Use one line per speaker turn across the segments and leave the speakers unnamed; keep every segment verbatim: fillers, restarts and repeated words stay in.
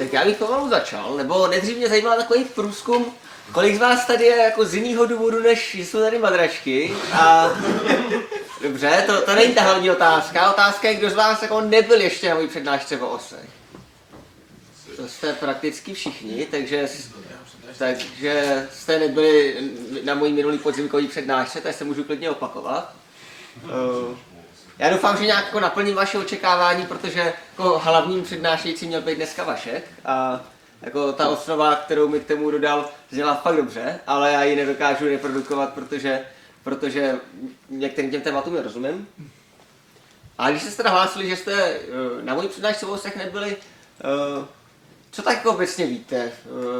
Tak já bych pomalu začal, nebo nejdřív mě zajímal takový průzkum, kolik z vás tady je jako z jiného důvodu, než že jsou tady madračky. A dobře, to, to není ta hlavní otázka. Otázka je, kdo z vás jako nebyl ještě na mojí přednášce o osech. To jste prakticky všichni, takže, takže jste nebyli na mojí minulý podzimkový přednášce, takže se můžu klidně opakovat. Uh, já doufám, že nějak jako naplním vaše očekávání, protože jako hlavním přednášejícím měl být dneska Vašek a jako ta osnova, kterou mi k tomu dodal, zněla fakt dobře, ale já ji nedokážu reprodukovat, protože, protože některým těm tématům nerozumím. A když jste se teda hlásili, že jste uh, na mojí přednášce o osech nebyli, uh, co tak jako obecně víte?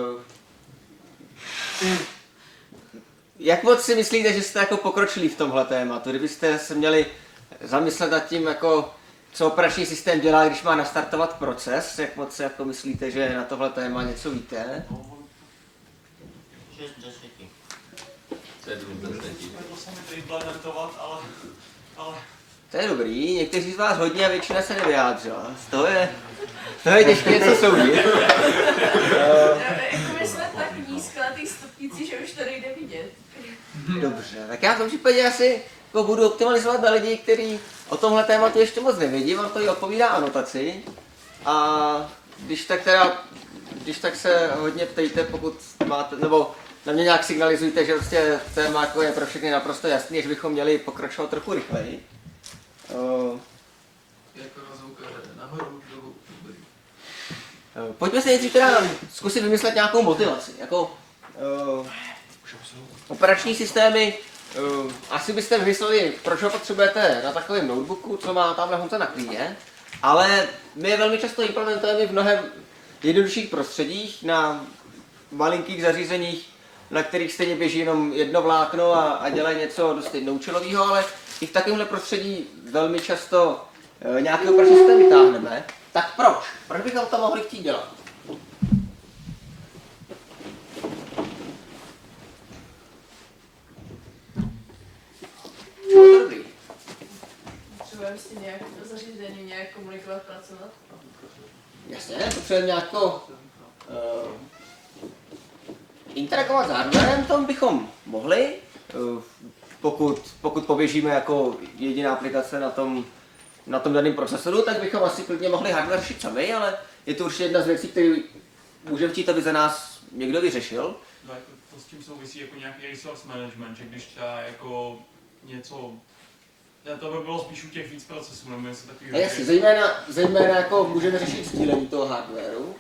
Uh, jak moc si myslíte, že jste jako pokročili v tomhle tématu? Kdybyste se měli zamyslet nad tím, jako, co operační systém dělá, když má nastartovat proces, jak moc si jako myslíte, že na tohle téma něco víte?
šest deseti.
sedm deseti.
To sami to implementovat, ale, ale...
To je dobrý, někteří z vás hodně a většina se nevyjádřila. Z toho je, z toho je těžké něco soudit.
Jako my jsme tak nízko na těch stupnici, že už to nejde vidět.
Dobře, tak já v tom případě asi jako budu optimalizovat na lidi, kteří o tomhle tématu ještě moc nevědí, on to i odpovídá anotaci. A když tak teda, když tak se hodně ptejte, pokud máte, nebo na mě nějak signalizujte, že prostě téma jako je pro všechny naprosto jasný, že bychom měli pokračovat trochu rychleji. Uh,
Jako na zvukaře, nahoru, dolů, dobrý.
uh, pojďme se nejdřív teda zkusit vymyslet nějakou motivaci. Jako, uh, operační systémy, uh, asi byste vymysleli, proč ho potřebujete na takovém notebooku, co má tamhle Honza na klíně, ale my je velmi často implementujeme v mnohem jednodušších prostředích, na malinkých zařízeních, na kterých stejně běží jenom jedno vlákno a, a dělají něco dost jednoučelového, ale i v takovémhle prostředí velmi často e, nějaký operační systém vytáhneme. Tak proč? Proč bychom to mohli chtít dělat? Čemu je to dobrý?
Potřebujeme s tím nějak zařízení, nějak komunikovat, pracovat.
Jasně, potřebujeme nějako uh, interagovat s hardwarem, tom bychom mohli, uh, pokud, pokud poběžíme jako jediná aplikace na tom, na tom daném procesoru, tak bychom asi klidně mohli hardware řešit sami, ale je to určitě jedna z věcí, které můžeme chtít, aby za nás někdo vyřešil.
No, jako to s tím souvisí jako nějaký resource management, že když třeba jako něco... Ne, to by bylo spíš u těch víc procesů, nebo něco takového.
Jasně, zejména, zejména jako můžeme řešit sdílení toho hardwareu.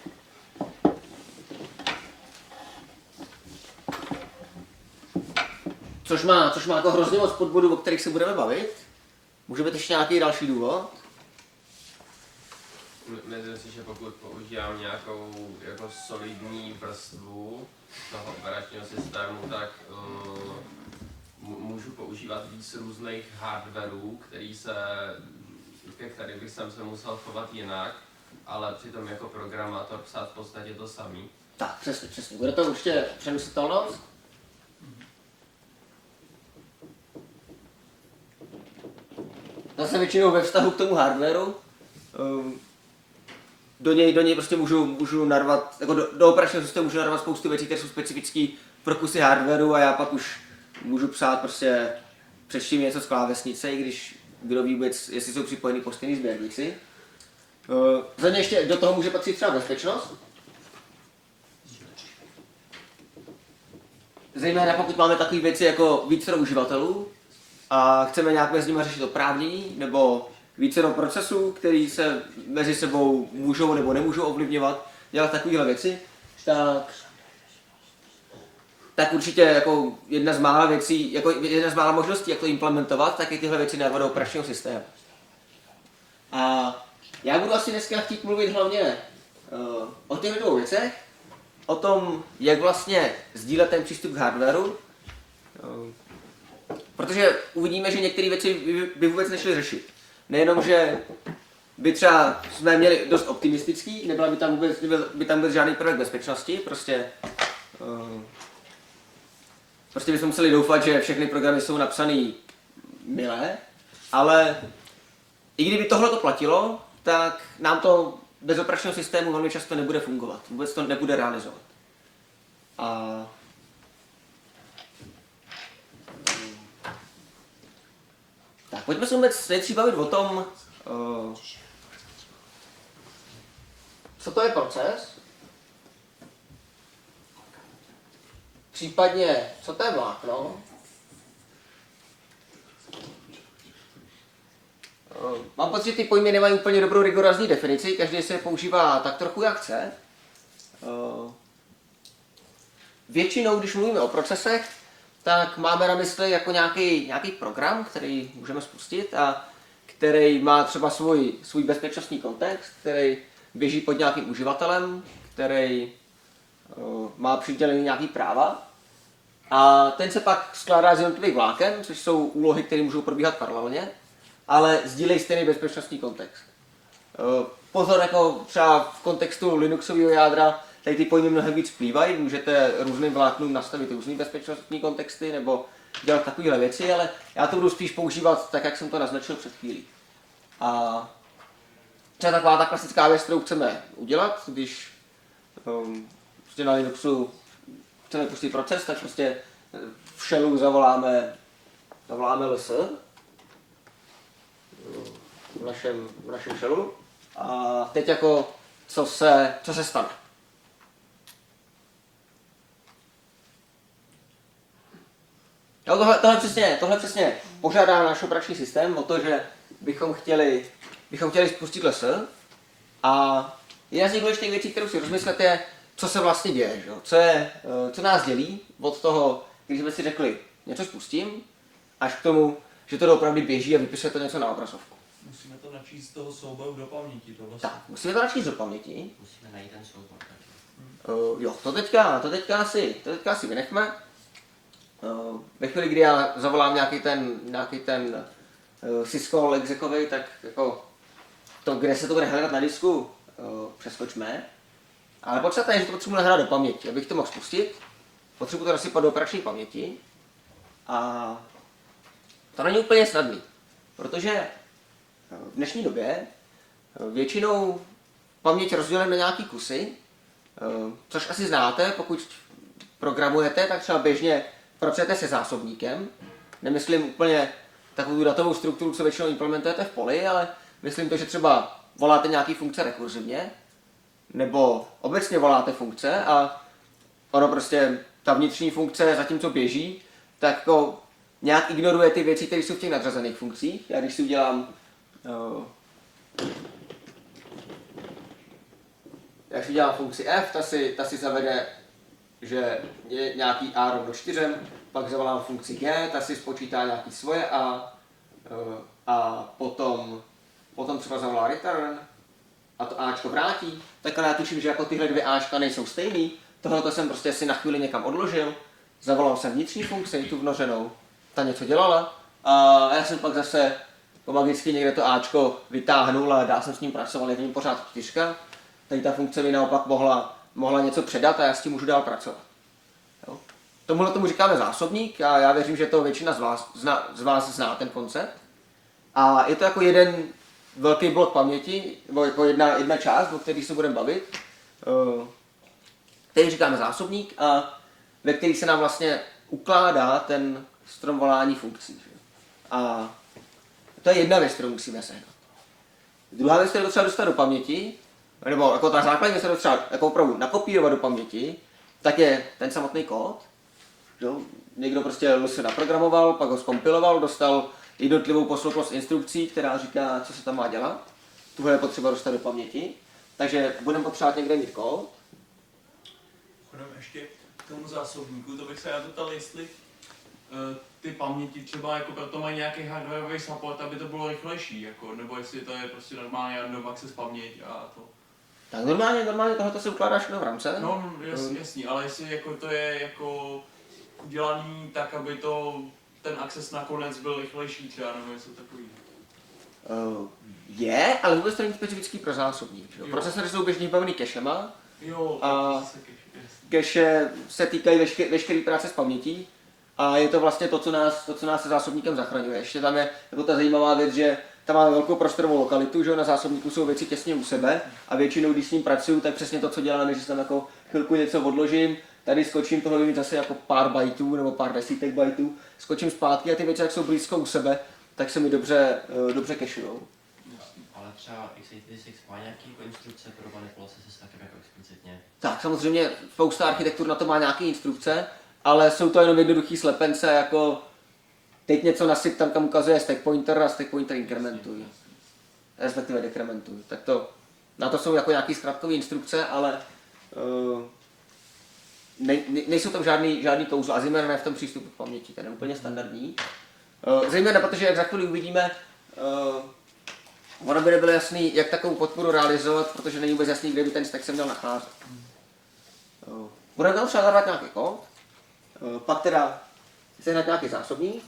Což má, což má jako hrozně moc podbodů, o kterých se budeme bavit. Může být ještě nějaký další důvod?
Myslím si, že pokud používám nějakou jako solidní vrstvu toho operačního systému, tak uh, můžu používat víc různých hardwareů, který se, ke kterým bych jsem se musel chovat jinak, ale přitom jako programátor psát v podstatě to samý.
Tak, přesně, přesně. Bude to určitě přenositelnost? Zase většinou ve vztahu k tomu hardwareu. Um, do něj, do něj prostě můžu, můžu narvat, jako do, do operačního systému můžu narvat spoustu věcí, které jsou specifické pro kusy hardwareu a já pak už můžu psát prostě přečtím něco z klávesnice, i když kdo ví vůbec, jestli jsou připojeny po stejný sběrnici. Uh, za mě ještě do toho může patřit třeba bezpečnost. Zejména pokud máme takové věci jako vícero uživatelů a chceme nějak mezi nimi řešit oprávnění nebo vícero procesů, které se mezi sebou můžou nebo nemůžou ovlivňovat, dělat takovéhle věci, tak, tak určitě jako jedna z mála věcí, jako jedna z mála možností, jak to implementovat, tak je tyhle věci narvat do operačního systému. A já budu asi dneska chtít mluvit hlavně uh, o těch dvou věcech, o tom, jak vlastně sdílet ten přístup k hardwareu, uh, protože uvidíme, že některé věci by, by vůbec nešly řešit. Nejenom, že by třeba jsme měli dost optimistický, nebyla by tam vůbec, nebyl by tam vůbec žádný prvek bezpečnosti, prostě, uh, prostě bychom museli doufat, že všechny programy jsou napsané milé, ale i kdyby tohle to platilo, tak nám to bez operačního systému velmi často nebude fungovat, vůbec to nebude realizovat. A tak, pojďme se vůbec nejdřív bavit o tom, uh, co to je proces, případně co to je vlákno. Uh, mám pocit, že ty pojmy nemají úplně dobrou rigorózní definici, každý se je používá tak trochu jak chce. Uh, většinou, když mluvíme o procesech, tak máme na mysli jako nějaký, nějaký program, který můžeme spustit a který má třeba svůj, svůj bezpečnostní kontext, který běží pod nějakým uživatelem, který uh, má přidělený nějaký práva a ten se pak skládá z jednotlivých vláken, což jsou úlohy, které můžou probíhat paralelně, ale sdílejí stejný bezpečnostní kontext. Uh, pozor, jako třeba v kontextu Linuxového jádra tady ty pojmy mnohem víc vplývají, můžete různým vláknům nastavit různý bezpečnostní kontexty nebo dělat takovéhle věci, ale já to budu spíš používat tak, jak jsem to naznačil před chvílí. A třeba taková ta klasická věc, kterou chceme udělat, když um, prostě na Linuxu chceme pustit proces, tak prostě v shellu zavoláme, zavoláme ls v našem, v našem shellu a teď jako co se, co se stane. Jo, tohle, tohle, přesně, tohle přesně požádá náš operační systém o to, že bychom chtěli, bychom chtěli spustit ls a jedna z těch důležitých věcí, kterou si rozmyslet, je, co se vlastně děje, že? Co, je, co nás dělí od toho, když jsme si řekli, něco spustím, až k tomu, že to opravdu běží a vypisuje to něco na obrazovku.
Musíme to načíst z toho souboru do paměti, to vlastně.
Tak, musíme to načíst do paměti.
Musíme najít ten soubor.
Uh, jo, to teďka, to teďka asi, to teďka asi vynechme. Uh, ve chvíli, kdy já zavolám nějaký ten, nějaký ten uh, syscall exekovej, tak jako to, kde se to bude hledat na disku, uh, přeskočme. Ale podstatné je, že to potřebuji nahrát do paměti. Abych to mohl spustit, potřebuji to nasypat do operační paměti. A to není úplně snadný, protože v dnešní době většinou paměť rozdělíme na nějaký kusy, což asi znáte, pokud programujete, tak třeba běžně pracujete se zásobníkem. Nemyslím úplně takovou tu datovou strukturu, co většinou implementujete v poli, ale myslím to, že třeba voláte nějaký funkce rekurzivně, nebo obecně voláte funkce a ono prostě, ta vnitřní funkce, zatímco běží, tak jako nějak ignoruje ty věci, které jsou v těch nadřazených funkcích. Já když si udělám uh, já si udělám funkci f, ta si, ta si zavede, že je nějaký a rovno čtyřem, pak zavolám funkci g, ta si spočítá nějaký svoje a, uh, a potom, potom třeba zavolá return a to ačko vrátí, tak já tuším, že jako tyhle dvě ačka nejsou stejný, tohle jsem prostě si na chvíli někam odložil, zavolal jsem vnitřní funkci, tu vnořenou, ta něco dělala a já jsem pak zase jako magicky někde to ačko vytáhnul a dál jsem s ním pracoval, je v něm pořád čtyřka, tady ta funkce mi naopak mohla, mohla něco předat a já s tím můžu dál pracovat. Jo. Tomuhle tomu říkáme zásobník a já věřím, že to většina z vás, zna, z vás zná ten koncept. A je to jako jeden velký blok paměti, nebo jako jedna, jedna část, o které se budeme bavit, který říkáme zásobník a ve který se nám vlastně ukládá ten strom volání funkcí. Že? A to je jedna věc, kterou musíme sehnat. Druhá věc, kterou třeba dostat do paměti, nebo jako ta základní věc, kterou třeba jako opravdu nakopírovat do paměti, tak je ten samotný kód. Jo? Někdo prostě se naprogramoval, pak ho zkompiloval, dostal jednotlivou posloupnost instrukcí, která říká, co se tam má dělat. Tuhle je potřeba dostat do paměti. Takže budeme potřebovat někde mít kód.
Chodem ještě k tomu zásobníku, to bych se já dotal, jestli uh, ty paměti třeba jako proto mají nějaký hardwareový support, aby to bylo rychlejší, jako, nebo jestli to je prostě normálně random access paměť a to.
Tak normálně, normálně tohle se ukládá všechno v rámce.
No jasný, jasný, ale jestli jako to je jako udělaný tak, aby to ten access nakonec byl rychlejší třeba, nebo něco takový.
Uh, je, ale vůbec to není specifický pro zásobník. Procesory jsou běžně vybavený cachema.
Jo,
a
se cache,
cache se týkají veškeré veškerý práce s pamětí a je to vlastně to, co nás, to, co nás se zásobníkem zachraňuje. Ještě tam je jako ta zajímavá věc, že tam máme velkou prostorovou lokalitu, že na zásobníku jsou věci těsně u sebe a většinou, když s ním pracuju, tak přesně to, co děláme, že tam jako chvilku něco odložím, tady skočím, tohle bude mít zase jako pár bajtů nebo pár desítek bajtů, skočím zpátky a ty věci, jak jsou blízko u sebe, tak se mi dobře, dobře cachujou.
Ale třeba x osmdesát šest má nějaký jako instrukce pro manipulace se stackem jako explicitně?
Tak samozřejmě spousta architektur na to má nějaké instrukce, ale jsou to jenom jednoduchý slepence, jako teď něco nasyp tam, kam ukazuje stack pointer a stack pointer inkrementuj. Respektive dekrementuj. Tak to, na to jsou jako nějaké zkratkové instrukce, ale uh, ne, ne, nejsou tam žádný, žádný kouzla, a zejména ne v tom přístupu k paměti, ten je úplně standardní. Uh, zejména protože, jak za chvíli uvidíme, uh, ono by nebylo jasný, jak takovou podporu realizovat, protože není vůbec jasný, kde by ten stack se měl nacházet. Uh, budeme tam třeba zadat nějaký kód, uh, pak teda sehnat nějaký zásobník.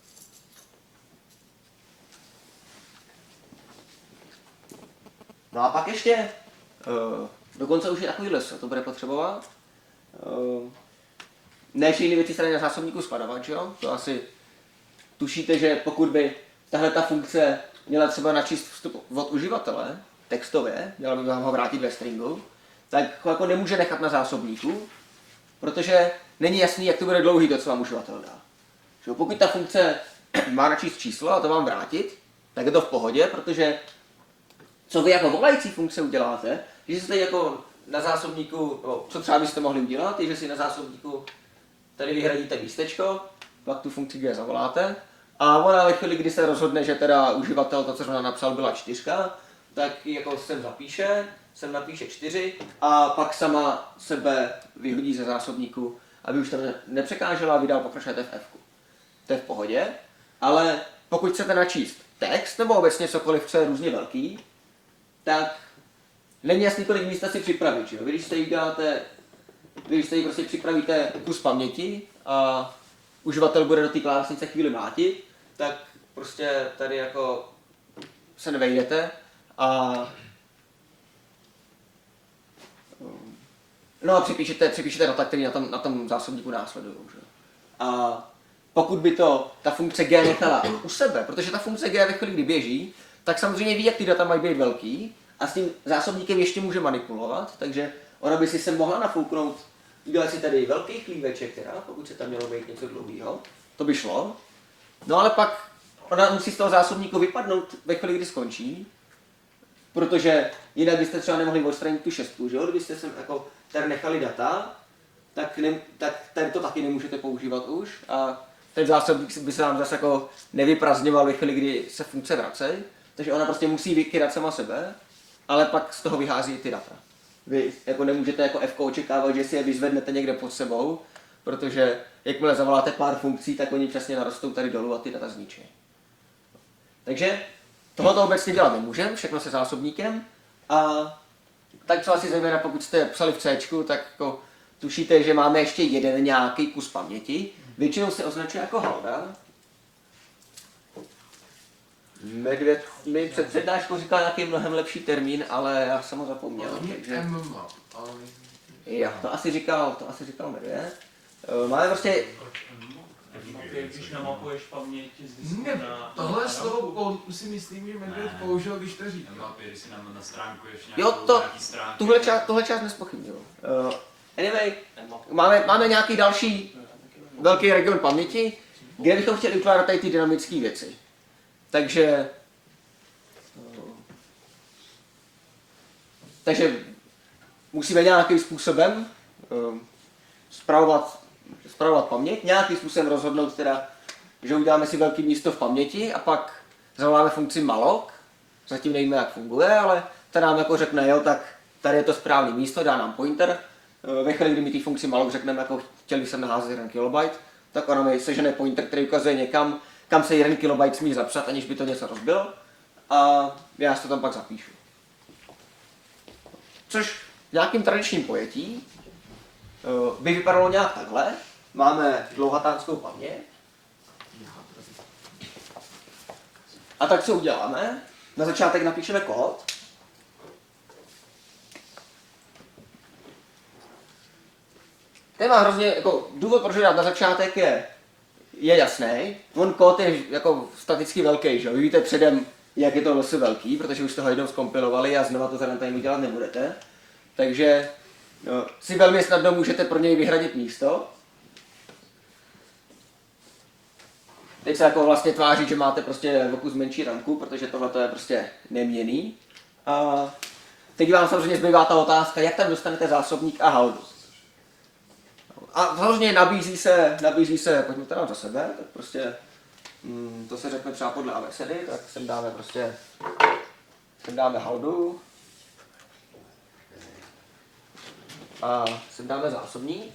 No a pak ještě, uh, dokonce už je takový les, to bude potřebovat. Uh, ne všechny věci se dají na zásobníku skladovat, že jo? To asi tušíte, že pokud by tahle ta funkce měla třeba načíst vstup od uživatele, textově, měla by vám ho vrátit ve stringu, tak ho jako nemůže nechat na zásobníku, protože není jasný, jak to bude dlouhý to, co vám uživatel dá. Že pokud ta funkce má načíst číslo a to vám vrátit, tak je to v pohodě, protože co vy jako volající funkce uděláte, že si tady jako na zásobníku, no, co třeba byste mohli udělat, je, že si na zásobníku tady vyhradíte místečko, pak tu funkci kde zavoláte a ona ve chvíli, kdy se rozhodne, že teda uživatel to, co ona napsal, byla čtyřka, tak jako sem zapíše, sem napíše čtyři a pak sama sebe vyhodí ze zásobníku, aby už tam nepřekážela a vy dál pokračujete v F-ku. To je v pohodě, ale pokud chcete načíst text nebo obecně cokoliv, co je různě velký, tak není jasný, kolik místa si připravit. Že? Vy, když tady uděláte, vy, když tady prostě připravíte kus paměti a uživatel bude do té klávesnice chvíli mátit, tak prostě tady jako se nevejdete a no a připíšete, připíšete data, které na tom, na tom zásobníku následují. Že? A pokud by to ta funkce G nechala u sebe, protože ta funkce G ve chvíli, kdy běží, tak samozřejmě ví, jak ty data mají být velký a s tím zásobníkem ještě může manipulovat, takže ona by si sem mohla nafouknout, udělat si tady velký chlíveček, teda, pokud se tam mělo být něco dlouhého, to by šlo. No ale pak ona musí z toho zásobníku vypadnout ve chvíli, kdy skončí, protože jinak byste třeba nemohli odstranit tu šestku, že jo? Kdybyste sem jako tady nechali data, tak, ne, tak tady to taky nemůžete používat už a ten zásobník by se vám zase jako nevyprazňoval ve chvíli, kdy se funkce vracejí, takže ona prostě musí vykydat sama sebe, ale pak z toho vyhází ty data. Vy jako nemůžete jako F očekávat, že si je vyzvednete někde pod sebou, protože jakmile zavoláte pár funkcí, tak oni přesně narostou tady dolů a ty data zničí. Takže tohle obecně dělat nemůžeme, všechno se zásobníkem a tak co asi zejména pokud jste psali v C, tak jako tušíte, že máme ještě jeden nějaký kus paměti, většinou se označuje jako halda. Medvěd mi před přednáškou říkal nějaký mnohem lepší termín, ale já jsem ho zapomněl. Takže... Jo, to asi říkal, to asi říkal Medvěd. Máme prostě...
Když namapuješ paměť z
Ne, tohle slovo si myslím, že Medvěd použil, když to říkal.
Mapy, když si nám nastránkuješ
Jo,
nějakou,
to,
nějaký stránky.
tuhle část, tuhle část nespochybnil. Uh, anyway, máme, máme nějaký další velký region paměti, kde bychom chtěli ukládat tady ty dynamické věci. Takže... Uh, takže musíme nějakým způsobem uh, spravovat, spravovat paměť, nějakým způsobem rozhodnout teda, že uděláme si velké místo v paměti a pak zavoláme funkci malloc, zatím nevíme, jak funguje, ale ta nám jako řekne, jo, tak tady je to správné místo, dá nám pointer. Ve chvíli, kdy my té funkci malloc řekneme, jako chtěli jsem naházet jeden kilobajt, tak ona mi sežene pointer, který ukazuje někam, kam se jeden kilobajt smí zapsat, aniž by to něco rozbilo. A já si to tam pak zapíšu. Což v nějakým tradičním pojetí by vypadalo nějak takhle. Máme dlouhatánskou paměť. A tak co uděláme? Na začátek napíšeme kód. Ten má hrozně, jako důvod, proč dát na začátek je, je jasný. On kód je jako staticky velký, že? Vy víte předem, jak je to losy velký, protože už jste ho jednou zkompilovali a znova to za time udělat nebudete. Takže no, si velmi snadno můžete pro něj vyhradit místo. Teď se jako vlastně tváří, že máte prostě o kus menší ramku, protože tohle je prostě neměnný. A teď vám samozřejmě zbývá ta otázka, jak tam dostanete zásobník a haldu. A samozřejmě nabízí se, nabízí se, pojďme teda za sebe, tak prostě, mm, to se řekne třeba podle abecedy, tak sem dáme prostě, sem dáme haldu. A sem dáme zásobník.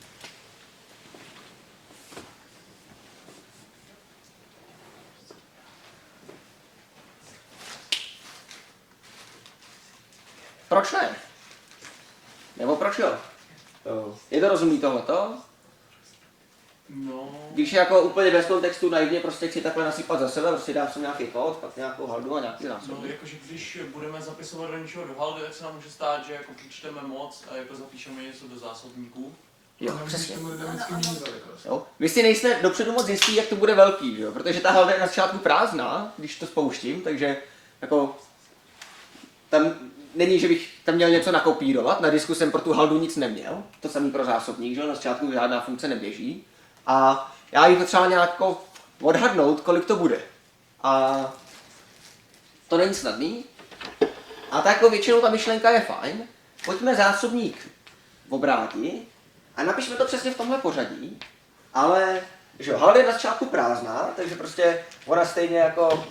Proč ne? Nebo proč jo? Je to rozumný tohleto?
No,
Když je jako úplně bez kontextu naivně prostě chci takhle nasypat za sebe, prostě dám sem nějaký kód, pak nějakou haldu a nějaký
no
zásobník.
jakože když budeme zapisovat do něčeho do haldy, tak se nám může stát, že jako přečteme moc a jako zapíšeme něco do zásobníků.
Jo,
Navíc
přesně.
to bude vždycky méně velikost.
Jo. Vy si nejste dopředu moc jistý, jak to bude velký, že jo? Protože ta halda je na začátku prázdná, když to spouštím, takže jako tam není, že bych tam měl něco nakopírovat, na disku jsem pro tu haldu nic neměl, to samý pro zásobník, že jo? Na začátku žádná funkce neběží a já ji potřeba nějak jako odhadnout, kolik to bude. A to není snadný. A tak jako většinou ta myšlenka je fajn, pojďme zásobník obrátit a napišme to přesně v tomhle pořadí, ale že jo, halda je na začátku prázdná, takže prostě ona stejně jako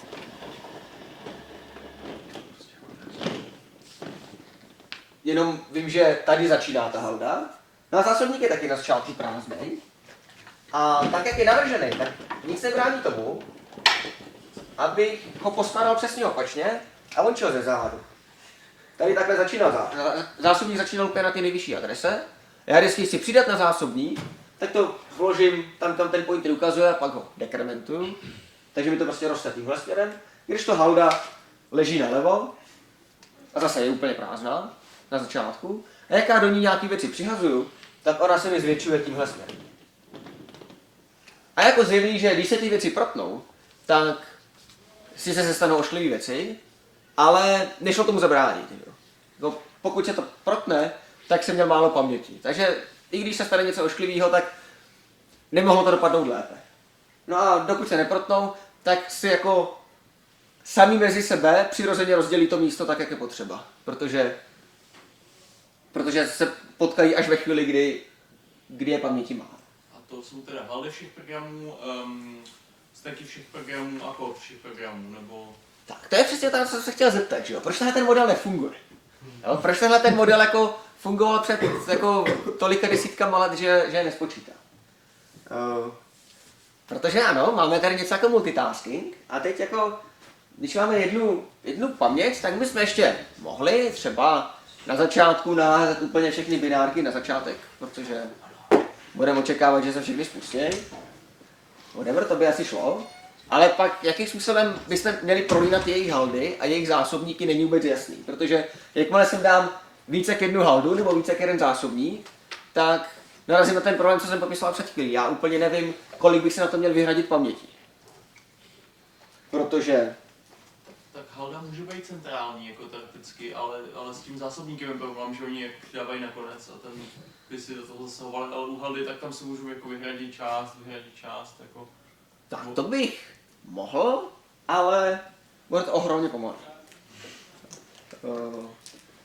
jenom vím, že tady začíná ta halda, no a zásobník je taky na začátku prázdný a tak, jak je navržený, tak nic nebrání tomu, abych ho postaral přesně opačně a on šel ze zádu. Tady takhle začínal zá, zásobník začínal úplně na ty nejvyšší adrese. Já vždycky chci přidat na zásobník, tak to vložím tam, kam ten pointer ukazuje a pak ho dekrementuju. Takže mi to prostě roste tímhle směrem. Když to halda leží nalevo a zase je úplně prázdná na začátku, a jak já do ní nějaký věci přihazuju, tak ona se mi zvětšuje tímhle směrem. A jako zjevný, že když se ty věci protnou, tak si se stanou ošklivý věci, ale nešlo tomu zabránit. Jo. No, pokud se to protne, tak jsem měl málo paměti. Takže i když se stane něco ošklivého, tak nemohlo to dopadnout lépe. No a dokud se neprotnou, tak si jako sami mezi sebe přirozeně rozdělí to místo tak, jak je potřeba. Protože, protože se potkají až ve chvíli, kdy, kdy je paměti málo.
A to jsou teda haldy všech programů, um, stacky všech programů a kód všech programů, nebo...
Tak, to je přesně to, co jsem se chtěl zeptat, že jo? Proč tenhle ten model nefunguje? Jo? Proč tenhle ten model jako fungoval před jako tolika desítkama let, že, že je nespočítá? Uh, protože ano, máme tady něco jako multitasking a teď jako, když máme jednu, jednu paměť, tak my jsme ještě mohli třeba na začátku naházet úplně všechny binárky na začátek, protože budeme očekávat, že se všechny spustí. Whatever, to by asi šlo. Ale pak, jakým způsobem byste měli prolínat jejich haldy a jejich zásobníky, není vůbec jasný. Protože jakmile sem dám více jak jednu haldu nebo více jak jeden zásobník, tak narazím na ten problém, co jsem popisoval před chvílí. Já úplně nevím, kolik bych se na to měl vyhradit paměti. Protože...
Tak halda může být centrální, jako teoreticky, ale, ale s tím zásobníkem je problém, že oni je přidávají nakonec a ten by si do toho zasahovali, ale u haldy tak tam si můžu jako vyhradit část, vyhradit část, jako...
Tak to bych mohl, ale bude to ohromně pomalé. Uh...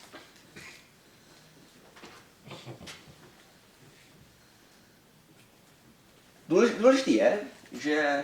Důležitý je, že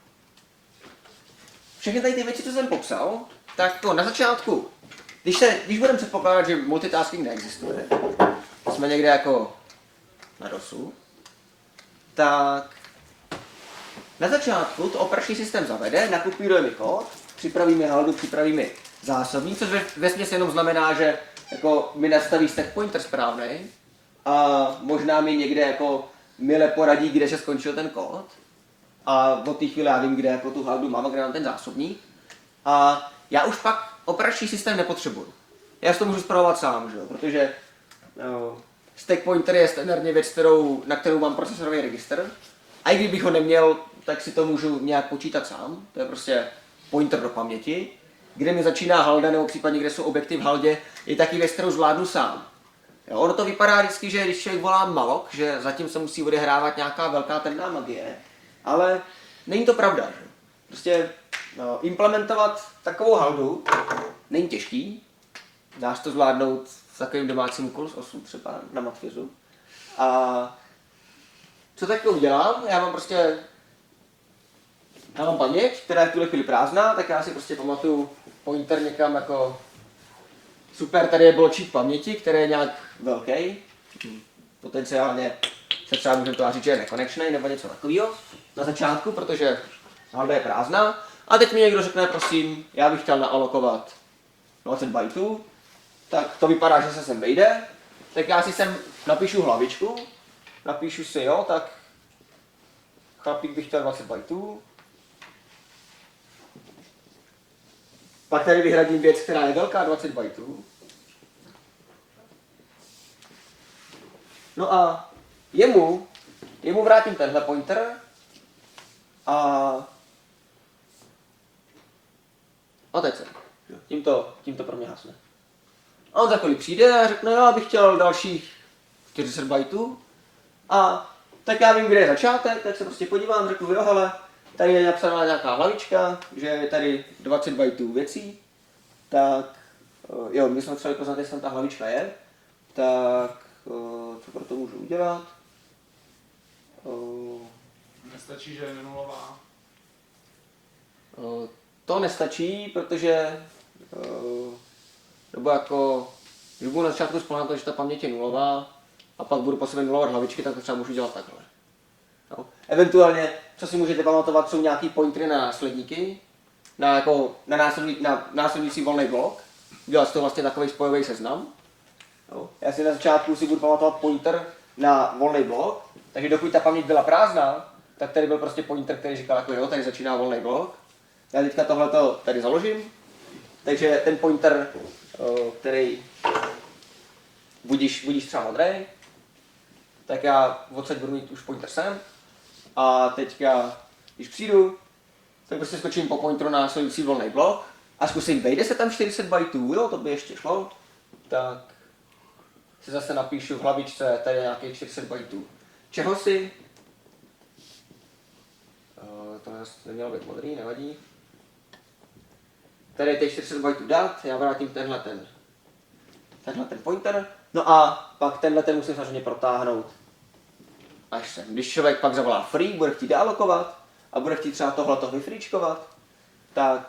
všechny tady ty věci, co jsem popsal, tak to na začátku, když, se, když budeme předpokládat, že multitasking neexistuje, jsme někde jako na dosu, tak na začátku to operační systém zavede, nakopírujeme kód, připravíme haldu, připravíme zásobník, což ve, vesměs jenom znamená, že jako mi nastaví stack pointer správnej a možná mi někde jako mile poradí, kde se skončil ten kód. A od té chvíle já vím, kde jako tu haldu mám a kde mám ten zásobník. A já už pak operační systém nepotřebuju. Já si to můžu spravovat sám, že jo? Protože no, stack pointer je standardně věc, kterou, na kterou mám procesorový registr. A i kdybych ho neměl, tak si to můžu nějak počítat sám. To je prostě pointer do paměti. kde mi začíná halda, nebo případně kde jsou objekty v haldě, je taky věc, kterou zvládnu sám. Jo, ono to vypadá vždycky, že když člověk volá malok, že zatím se musí odehrávat nějaká velká temná magie, ale není to pravda. Že? Prostě no, implementovat takovou haldu není těžký, dáš to zvládnout s takovým domácím úkolu z osm třeba na matfizu. A co tak udělám? Já mám prostě já mám paměť, která je v tuhle chvíli prázdná, tak já si prostě pamatuju pointer někam jako super, tady je bločík paměti, který je nějak velký. Potenciálně se třeba můžeme to říct, že je nekonečný nebo něco takového na začátku, protože halda je prázdná. A teď mi někdo řekne, prosím, já bych chtěl naalokovat dvacet bajtů, tak to vypadá, že se sem vejde. Tak já si sem napíšu hlavičku, napíšu si, jo, tak chlapík bych chtěl dvacet bajtů. Pak tady vyhradím věc, která je velká, dvacet bajtů. No a jemu, jemu vrátím tenhle pointer a a teď se. Tím to, tím to pro mě hasne. A on za chvíli přijde a řekne, já bych chtěl dalších čtyři sta bajtů. A tak já vím, kde je začátek, tak se prostě podívám, řeknu, jo, hele, tady je napsaná nějaká hlavička, že je tady dvacet bajtů věcí, tak jo, my jsme třeba poznat, jestli tam ta hlavička je, tak co pro to můžu udělat?
Nestačí, že je nulová.
To nestačí, protože nebo jako, když budu na začátku spolehat, že ta paměť je nulová a pak budu po sobě nulovat hlavičky, tak to třeba můžu dělat takhle. No. Eventuálně, co si můžete pamatovat, jsou nějaký pointery na následníky, na, jako, na, následní, na následující volný blok. Dělat to vlastně takový spojový seznam. No. Já si na začátku si budu pamatovat pointer na volný blok, takže dokud ta paměť byla prázdná, tak tady byl prostě pointer, který říkal, jako jo, tady začíná volný blok. Já teďka tohleto tady založím, takže ten pointer, který budíš, budíš třeba modrý, tak já odsaď budu mít už pointer sem. A teďka, když přijdu, tak prostě skočím po pointeru na následující volný blok a zkusím, vejde se tam čtyři sta bajtů, jo, to by ještě šlo, tak si zase napíšu v hlavičce, tady je nějakých čtyři sta bajtů. Čeho si? To nemělo být modrý, nevadí. Tady je těch čtyři sta bajtů dát, já vrátím tenhle ten, tenhle ten pointer, no a pak tenhle ten musím samozřejmě protáhnout až sem. Když člověk pak zavolá free, bude chtít dealokovat a bude chtít třeba tohleto vyfríčkovat, tak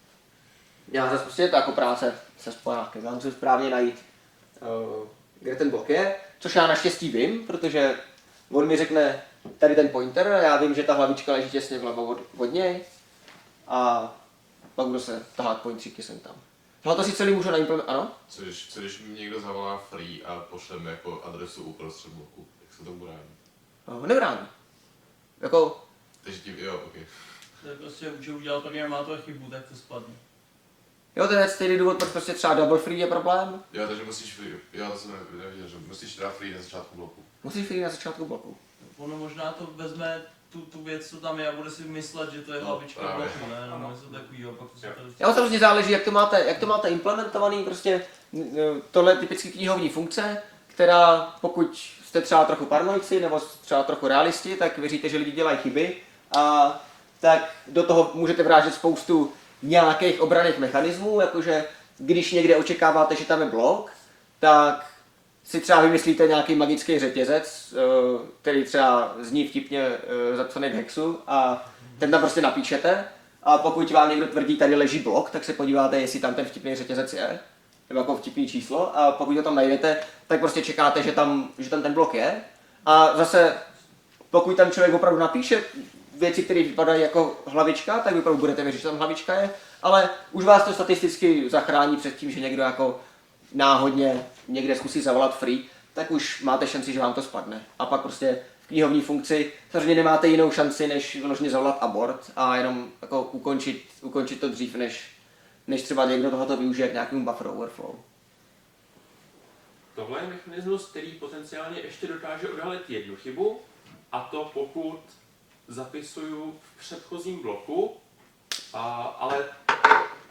já zase prostě je to jako práce se spojáky. Já musím správně najít, uh, kde ten blok je, což já naštěstí vím, protože on mi řekne tady ten pointer, já vím, že ta hlavička leží těsně vlevo od, od něj a pak budu se tahat pointříky sem tam. Tohle to si celý můžu naimplementovat, ano?
Co když, co když mi někdo zavolá free a pošle mi jako adresu uprostřed bloku, jak se to bude?
No, nebrání. Jako...
Takže tím, jo, ok.
To je prostě, že udělal programátor chybu, tak to spadne.
Jo, to je stejný důvod, proč prostě třeba double free je problém.
Jo, takže musíš free, jo, to jsem neviděl, že musíš dát free na začátku bloku.
Musíš free na začátku bloku.
Ono možná to vezme tu, tu věc, co tam je, a bude si myslet, že to je
No,
hlavička
právě.
bloku, ne? Nebo něco takového, pak to se to...
Jo, samozřejmě záleží, jak to máte, jak to máte implementovaný, prostě tohle je typicky knihovní funkce, která pokud jste třeba trochu paranoici nebo třeba trochu realisti, tak věříte, že lidi dělají chyby a tak do toho můžete vrážet spoustu nějakých obranných mechanismů, jakože když někde očekáváte, že tam je blok, tak si třeba vymyslíte nějaký magický řetězec, který třeba zní vtipně zapsaný v hexu a ten tam prostě napíšete a pokud vám někdo tvrdí, tady leží blok, tak se podíváte, jestli tam ten vtipný řetězec je, nebo jako vtipný číslo a pokud ho tam najdete, tak prostě čekáte, že tam, že tam ten blok je a zase pokud tam člověk opravdu napíše věci, které vypadají jako hlavička, tak vy opravdu budete věřit, že tam hlavička je, ale už vás to statisticky zachrání před tím, že někdo jako náhodně někde zkusí zavolat free, tak už máte šanci, že vám to spadne. A pak prostě v knihovní funkci samozřejmě nemáte jinou šanci, než vyloženě zavolat abort a jenom jako ukončit, ukončit to dřív, než, než třeba někdo tohoto využije k nějakému buffer overflow.
Tohle je mechanismus, který potenciálně ještě dokáže odhalit jednu chybu, a to pokud zapisuju v předchozím bloku, a, ale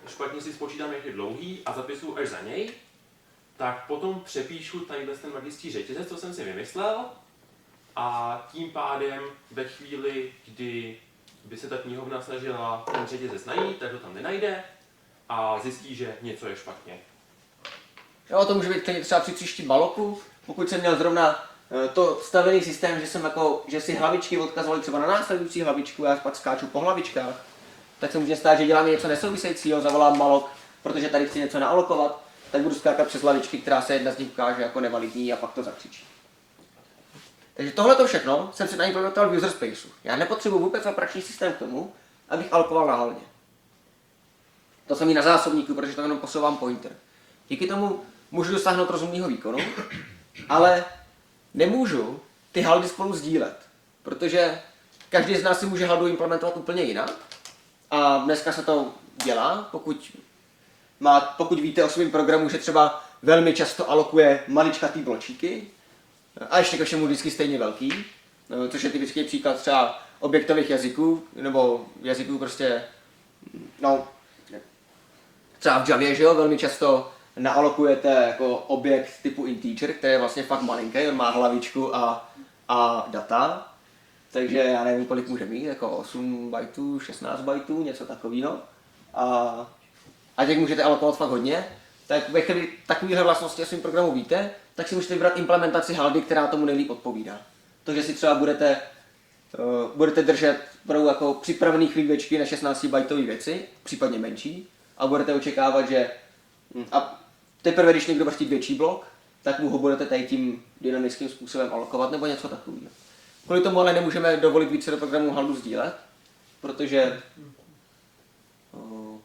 špatně si spočítám, jak je dlouhý a zapisuju až za něj, tak potom přepíšu tadyhle ten magický řetězec, co jsem si vymyslel, a tím pádem ve chvíli, kdy by se ta knihovna snažila ten řetězec najít, tak ho tam nenajde a zjistí, že něco je špatně.
Jo, to může být klidně třeba při příštím baloku, pokud jsem měl zrovna eh, to stavený systém, že jsem jako, že si hlavičky odkazovaly třeba na následující hlavičku, já pak skáču po hlavičkách, tak se může stát, že dělám něco nesouvisejícího, zavolám malok, protože tady chci něco naalokovat, tak budu skákat přes hlavičky, která se jedna z nich ukáže jako nevalidní a pak to zakřičí. Takže tohle to všechno jsem si naimplementoval v user spaceu. Já nepotřebuji vůbec operační systém k tomu, abych alokoval na halně. To jsem i na zásobníku, protože tam jenom posouvám pointer. Díky tomu můžu dosáhnout rozumného výkonu, ale nemůžu ty haldy spolu sdílet, protože každý z nás si může haldu implementovat úplně jinak. A dneska se to dělá, pokud, má, pokud víte o svém programu, že třeba velmi často alokuje maličkatý bločíky, a ještě ke všemu vždycky stejně velký, což je typický příklad třeba objektových jazyků, nebo jazyků prostě, no, třeba v Javě, že jo, velmi často naalokujete jako objekt typu integer, který je vlastně fakt malinký, on má hlavičku a, a data, takže já nevím, kolik může mít, jako osm bajtů, šestnáct bajtů, něco takového. A, a těch můžete alokovat fakt hodně, tak ve chvíli takovéhle vlastnosti o svém programu víte, tak si můžete vybrat implementaci haldy, která tomu nejlíp odpovídá. To, že si třeba budete, uh, budete držet opravdu jako připravený chlívečky na šestnáct bajtové věci, případně menší, a budete očekávat, že a teprve, když někdo bude chtít větší blok, tak mu ho budete tady tím dynamickým způsobem alokovat nebo něco takového. Kvůli tomu ale nemůžeme dovolit více do programu haldu sdílet, protože uh,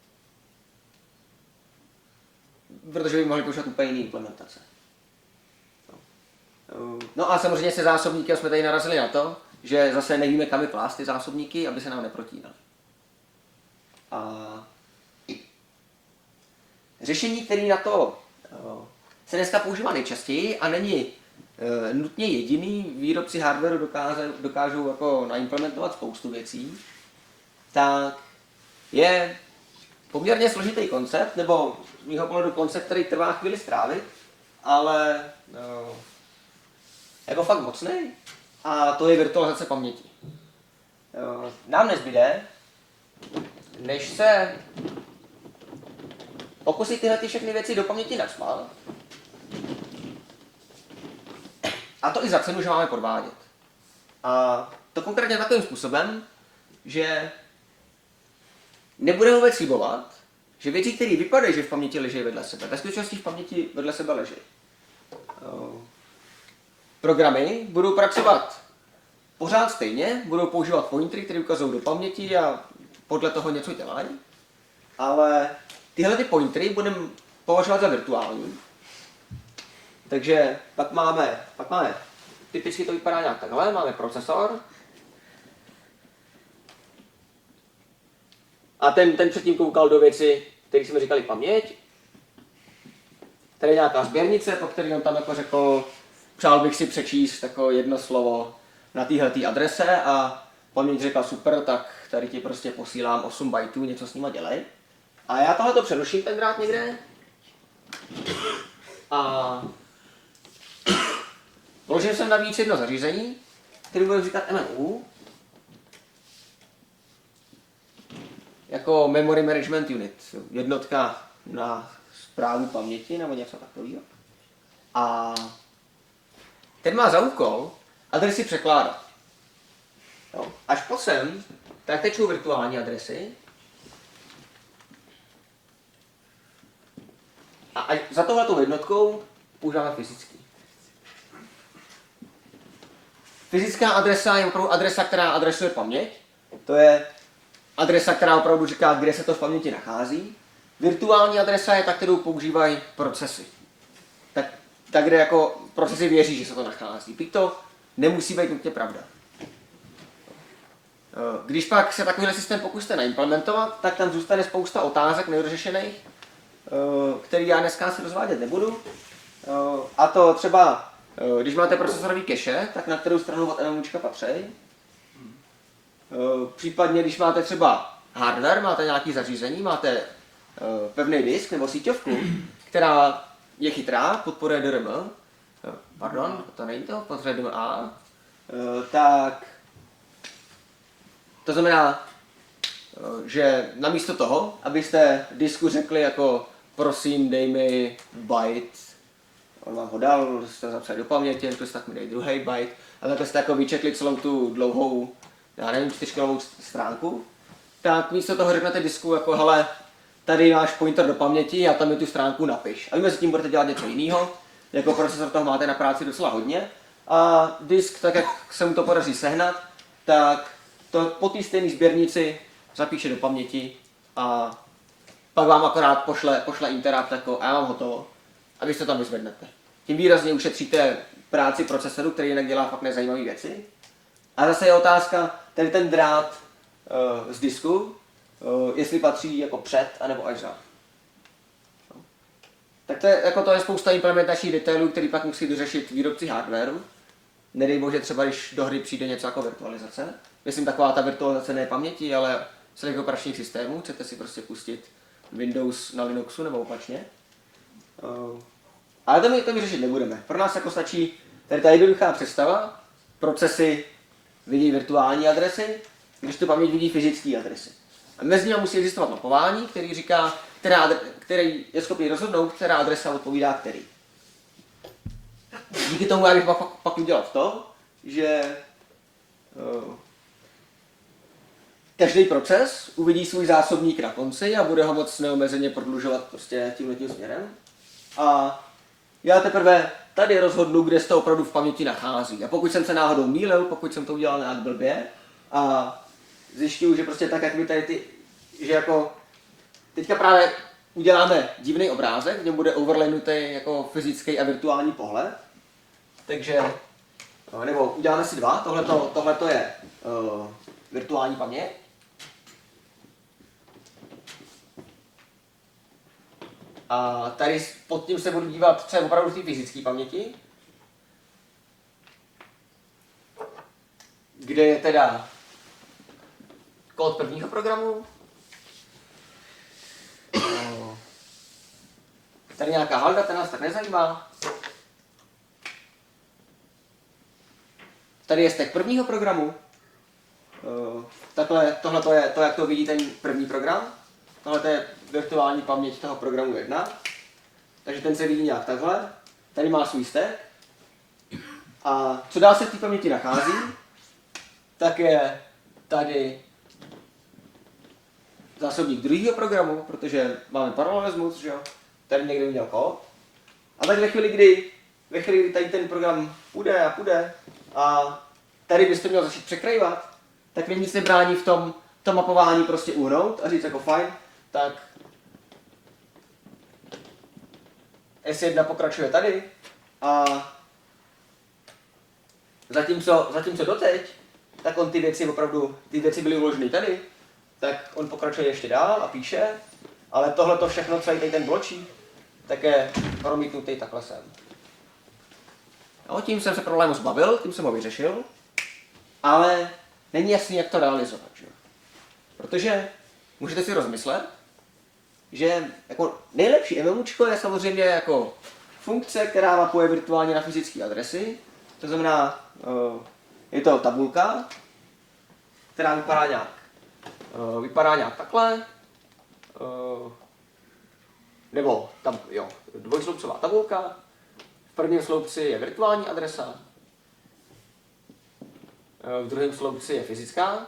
protože by mohli používat úplně jiný implementace. No a samozřejmě se zásobníky jsme tady narazili na to, že zase nevíme, kam je klást ty zásobníky, aby se nám neprotínaly. A řešení, které na to se dneska používá nejčastěji a není nutně jediný, výrobci hardwareu dokážou, dokážou jako naimplementovat spoustu věcí, tak je poměrně složitý koncept, nebo z mýho pohledu koncept, který trvá chvíli strávit, ale no, jako fakt mocný, a to je virtualizace paměti. Nám nezbyde, než se pokusit tyhle ty všechny věci do paměti načmat, a to i za cenu, že máme podvádět. A to konkrétně takovým způsobem, že nebudeme vůbec chybovat, že věci, které vypadají, že v paměti leží vedle sebe, ve skutečnosti v paměti vedle sebe leží. Programy budou pracovat pořád stejně, budou používat pointery, které ukazují do paměti a podle toho něco dělají, ale tyhle ty pointery budeme považovat za virtuální. Takže pak máme, pak máme, typicky to vypadá nějak takhle, máme procesor, a ten, ten předtím koukal do věci, které jsme říkali paměť. Tady je nějaká sběrnice, po který on tam jako řekl, přál bych si přečíst jako jedno slovo na téhletý adrese, a paměť řekla super, tak tady ti prostě posílám osm bajtů, něco s nima dělej. A já tohleto přeruším ten drát někde. A vložím jsem navíc jedno zařízení, který budu říkat M M U. Jako Memory Management Unit, jednotka na správu paměti nebo něco takového. A ten má za úkol adresy překládat. Jo. Až po sem, tak tečou virtuální adresy. A až za tohletou jednotkou používáme fyzický. Fyzická adresa je opravdu adresa, která adresuje paměť. To je adresa, která opravdu říká, kde se to v paměti nachází. Virtuální adresa je ta, kterou používají procesy. Tak, tak kde jako procesy věří, že se to nachází. Byť to nemusí být nutně pravda. Když pak se takovýhle systém pokusíte naimplementovat, tak tam zůstane spousta otázek nedořešených, který já dneska si rozvádět nebudu. A to třeba, když máte procesorový cache, tak na kterou stranu od MMUčka patří. Případně, když máte třeba hardware, máte nějaké zařízení, máte uh, pevný disk nebo síťovku, která je chytrá, podporuje D R M, uh, pardon, to není to, podporuje D M A, uh, tak to znamená, uh, že namísto toho, abyste disku řekli jako prosím, dej mi byte, on vám ho dal, jste zapsali do paměti, plus tak mi dej druhý byte, a takhle jste jako vyčetli celou tu dlouhou, já nevím, čtyřkilovou stránku, tak místo toho řeknete disku jako, hele, tady máš pointer do paměti a tam mi tu stránku napiš. A vy mezi tím budete dělat něco jiného, jako procesor toho máte na práci docela hodně, a disk, tak jak se mu to podaří sehnat, tak to po té stejné sběrnici zapíše do paměti a pak vám akorát pošle, pošle interrupt jako a já mám hotovo a vy se tam vyzvednete. Tím výrazně ušetříte práci procesoru, který jinak dělá fakt nezajímavé věci. A zase je otázka, tady ten drát uh, z disku, uh, jestli patří jako před anebo až za. No. Tak to je, jako to je spousta implementačních detailů, který pak musí dořešit výrobci hardwareu. Nedej bože třeba, když do hry přijde něco jako virtualizace. Myslím taková ta virtualizace ne paměti, ale celých operačních systémů. Chcete si prostě pustit Windows na Linuxu nebo opačně. Uh, ale to my to vyřešit nebudeme. Pro nás jako stačí tady ta jednoduchá představa. Procesy vidí virtuální adresy, když tu paměť vidí fyzické adresy. A mezi nimi musí existovat mapování, který říká, která, který je schopný rozhodnout, která adresa odpovídá který. Díky tomu já bych pak, pak udělal to, že uh, každý proces uvidí svůj zásobník na konci a bude ho moc neomezeně prodlužovat prostě tímhletím směrem. A já teprve tady rozhodnu, kde se to opravdu v paměti nachází. A pokud jsem se náhodou mýlil, pokud jsem to udělal nějak blbě a zjišťuju, že prostě tak, jak my tady ty, že jako teďka právě uděláme divný obrázek, v něm bude overlaynutý jako fyzický a virtuální pohled. Takže, nebo uděláme si dva, tohleto, tohleto je uh, virtuální paměť. A tady pod tím se budu dívat, co je opravdu v té fyzické paměti. Kde je teda kód prvního programu. Tady nějaká halda, ta nás tak nezajímá. Tady je stack prvního programu. Takhle, tohle to je to, jak to vidí ten první program. Tohle je virtuální paměť toho programu jedna. Takže ten se vidí nějak takhle. Tady má svůj stack. A co dál se v té paměti nachází, tak je tady zásobník druhého programu, protože máme paralelismus, že jo? Tady někde udělal kód. A tak ve chvíli, kdy, ve chvíli, kdy tady ten program půjde a půjde a tady byste měl začít překrývat, tak mi nic nebrání v tom, to mapování prostě uhnout a říct jako fajn, tak S jedna pokračuje tady a zatímco, zatímco doteď, tak on ty věci opravdu, ty věci byly uloženy tady, tak on pokračuje ještě dál a píše, ale tohle to všechno, celý tady ten bločík, tak je promítnutý takhle sem. No, tím jsem se problému zbavil, tím jsem ho vyřešil, ale není jasný, jak to realizovat. Že? Protože můžete si rozmyslet, že jako nejlepší MMUčko je samozřejmě jako funkce, která mapuje virtuálně na fyzické adresy. To znamená, je to tabulka, která vypadá nějak, vypadá nějak takhle, nebo tam, jo, dvojsloupcová tabulka. V prvním sloupci je virtuální adresa, v druhém sloupci je fyzická.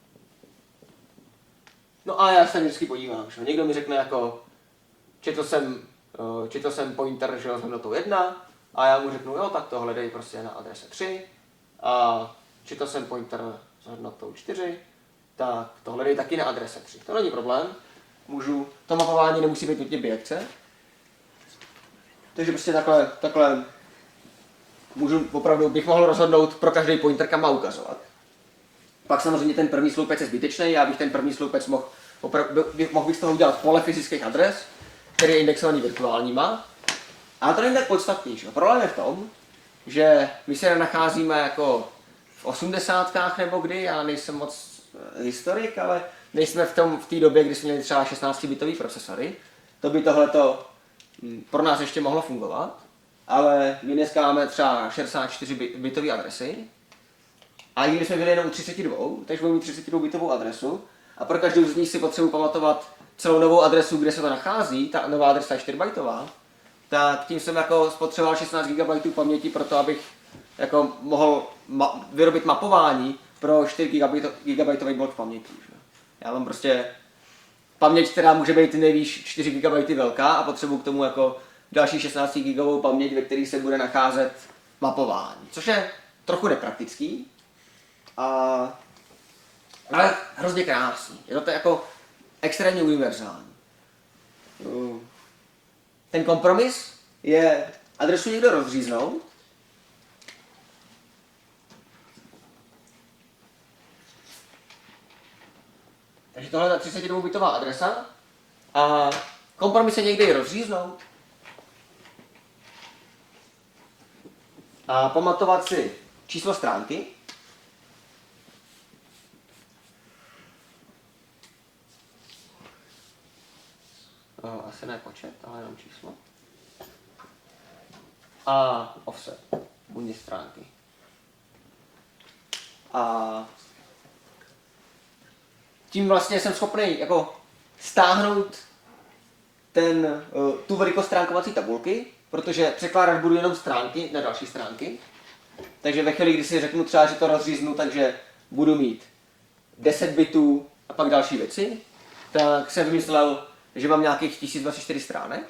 No a já se vždycky podívám, že někdo mi řekne jako, četl jsem, četl jsem pointer, že s hodnotou jedna, a já mu řeknu, jo, tak to hledej prostě na adrese tři, a četl jsem pointer s hodnotou čtyři, tak to hledej taky na adrese tři. To není problém, můžu, to mapování nemusí být nutně běžce. Takže prostě takhle, takhle můžu, opravdu bych mohl rozhodnout pro každý pointer, kam má ukazovat. Pak samozřejmě ten první sloupec je zbytečný, já bych ten první sloupec mohl, opravdu, bych, mohl bych z toho udělat pole fyzických adres, který je indexovaný virtuálníma. A to není tak podstatný, že? Problém je v tom, že my se nacházíme jako v osmdesátkách nebo kdy, já nejsem moc historik, ale nejsme v tom v té době, kdy jsme měli třeba šestnáctibitový procesory. To by tohleto hm, pro nás ještě mohlo fungovat, ale my dneska máme třeba šedesát čtyři bitové adresy a i když jsme byli jenom u třicet dva, takže budeme mít třicet dva bitovou adresu a pro každou z nich si potřebuji pamatovat celou novou adresu, kde se to nachází, ta nová adresa je čtyři bajtová, tak tím jsem jako spotřeboval šestnáct gigabajtů paměti pro to, abych jako mohl ma- vyrobit mapování pro čtyři gigabajtový blok paměti. Že? Já mám prostě paměť, která může být nejvýš čtyři gigabajty velká a potřebuji k tomu jako další šestnáct gigovou paměť, ve které se bude nacházet mapování. Což je trochu nepraktický, a... ale hrozně krásný. Je to jako extrémně univerzální. Ten kompromis je adresu někdo rozříznout, takže tohle je ta třicet dva bitová adresa a kompromis je někde ji rozříznout a pamatovat si číslo stránky. O, asi ne počet, ale jenom číslo. A offset, uvnitř stránky. A tím vlastně jsem schopný jako stáhnout ten, tu velikost stránkovací tabulky, protože překládat budu jenom stránky na další stránky. Takže ve chvíli, kdy si řeknu třeba, že to rozříznu, takže budu mít deset bitů a pak další věci, tak jsem vymyslel, že mám nějakých tisíc dvacet čtyři stránek,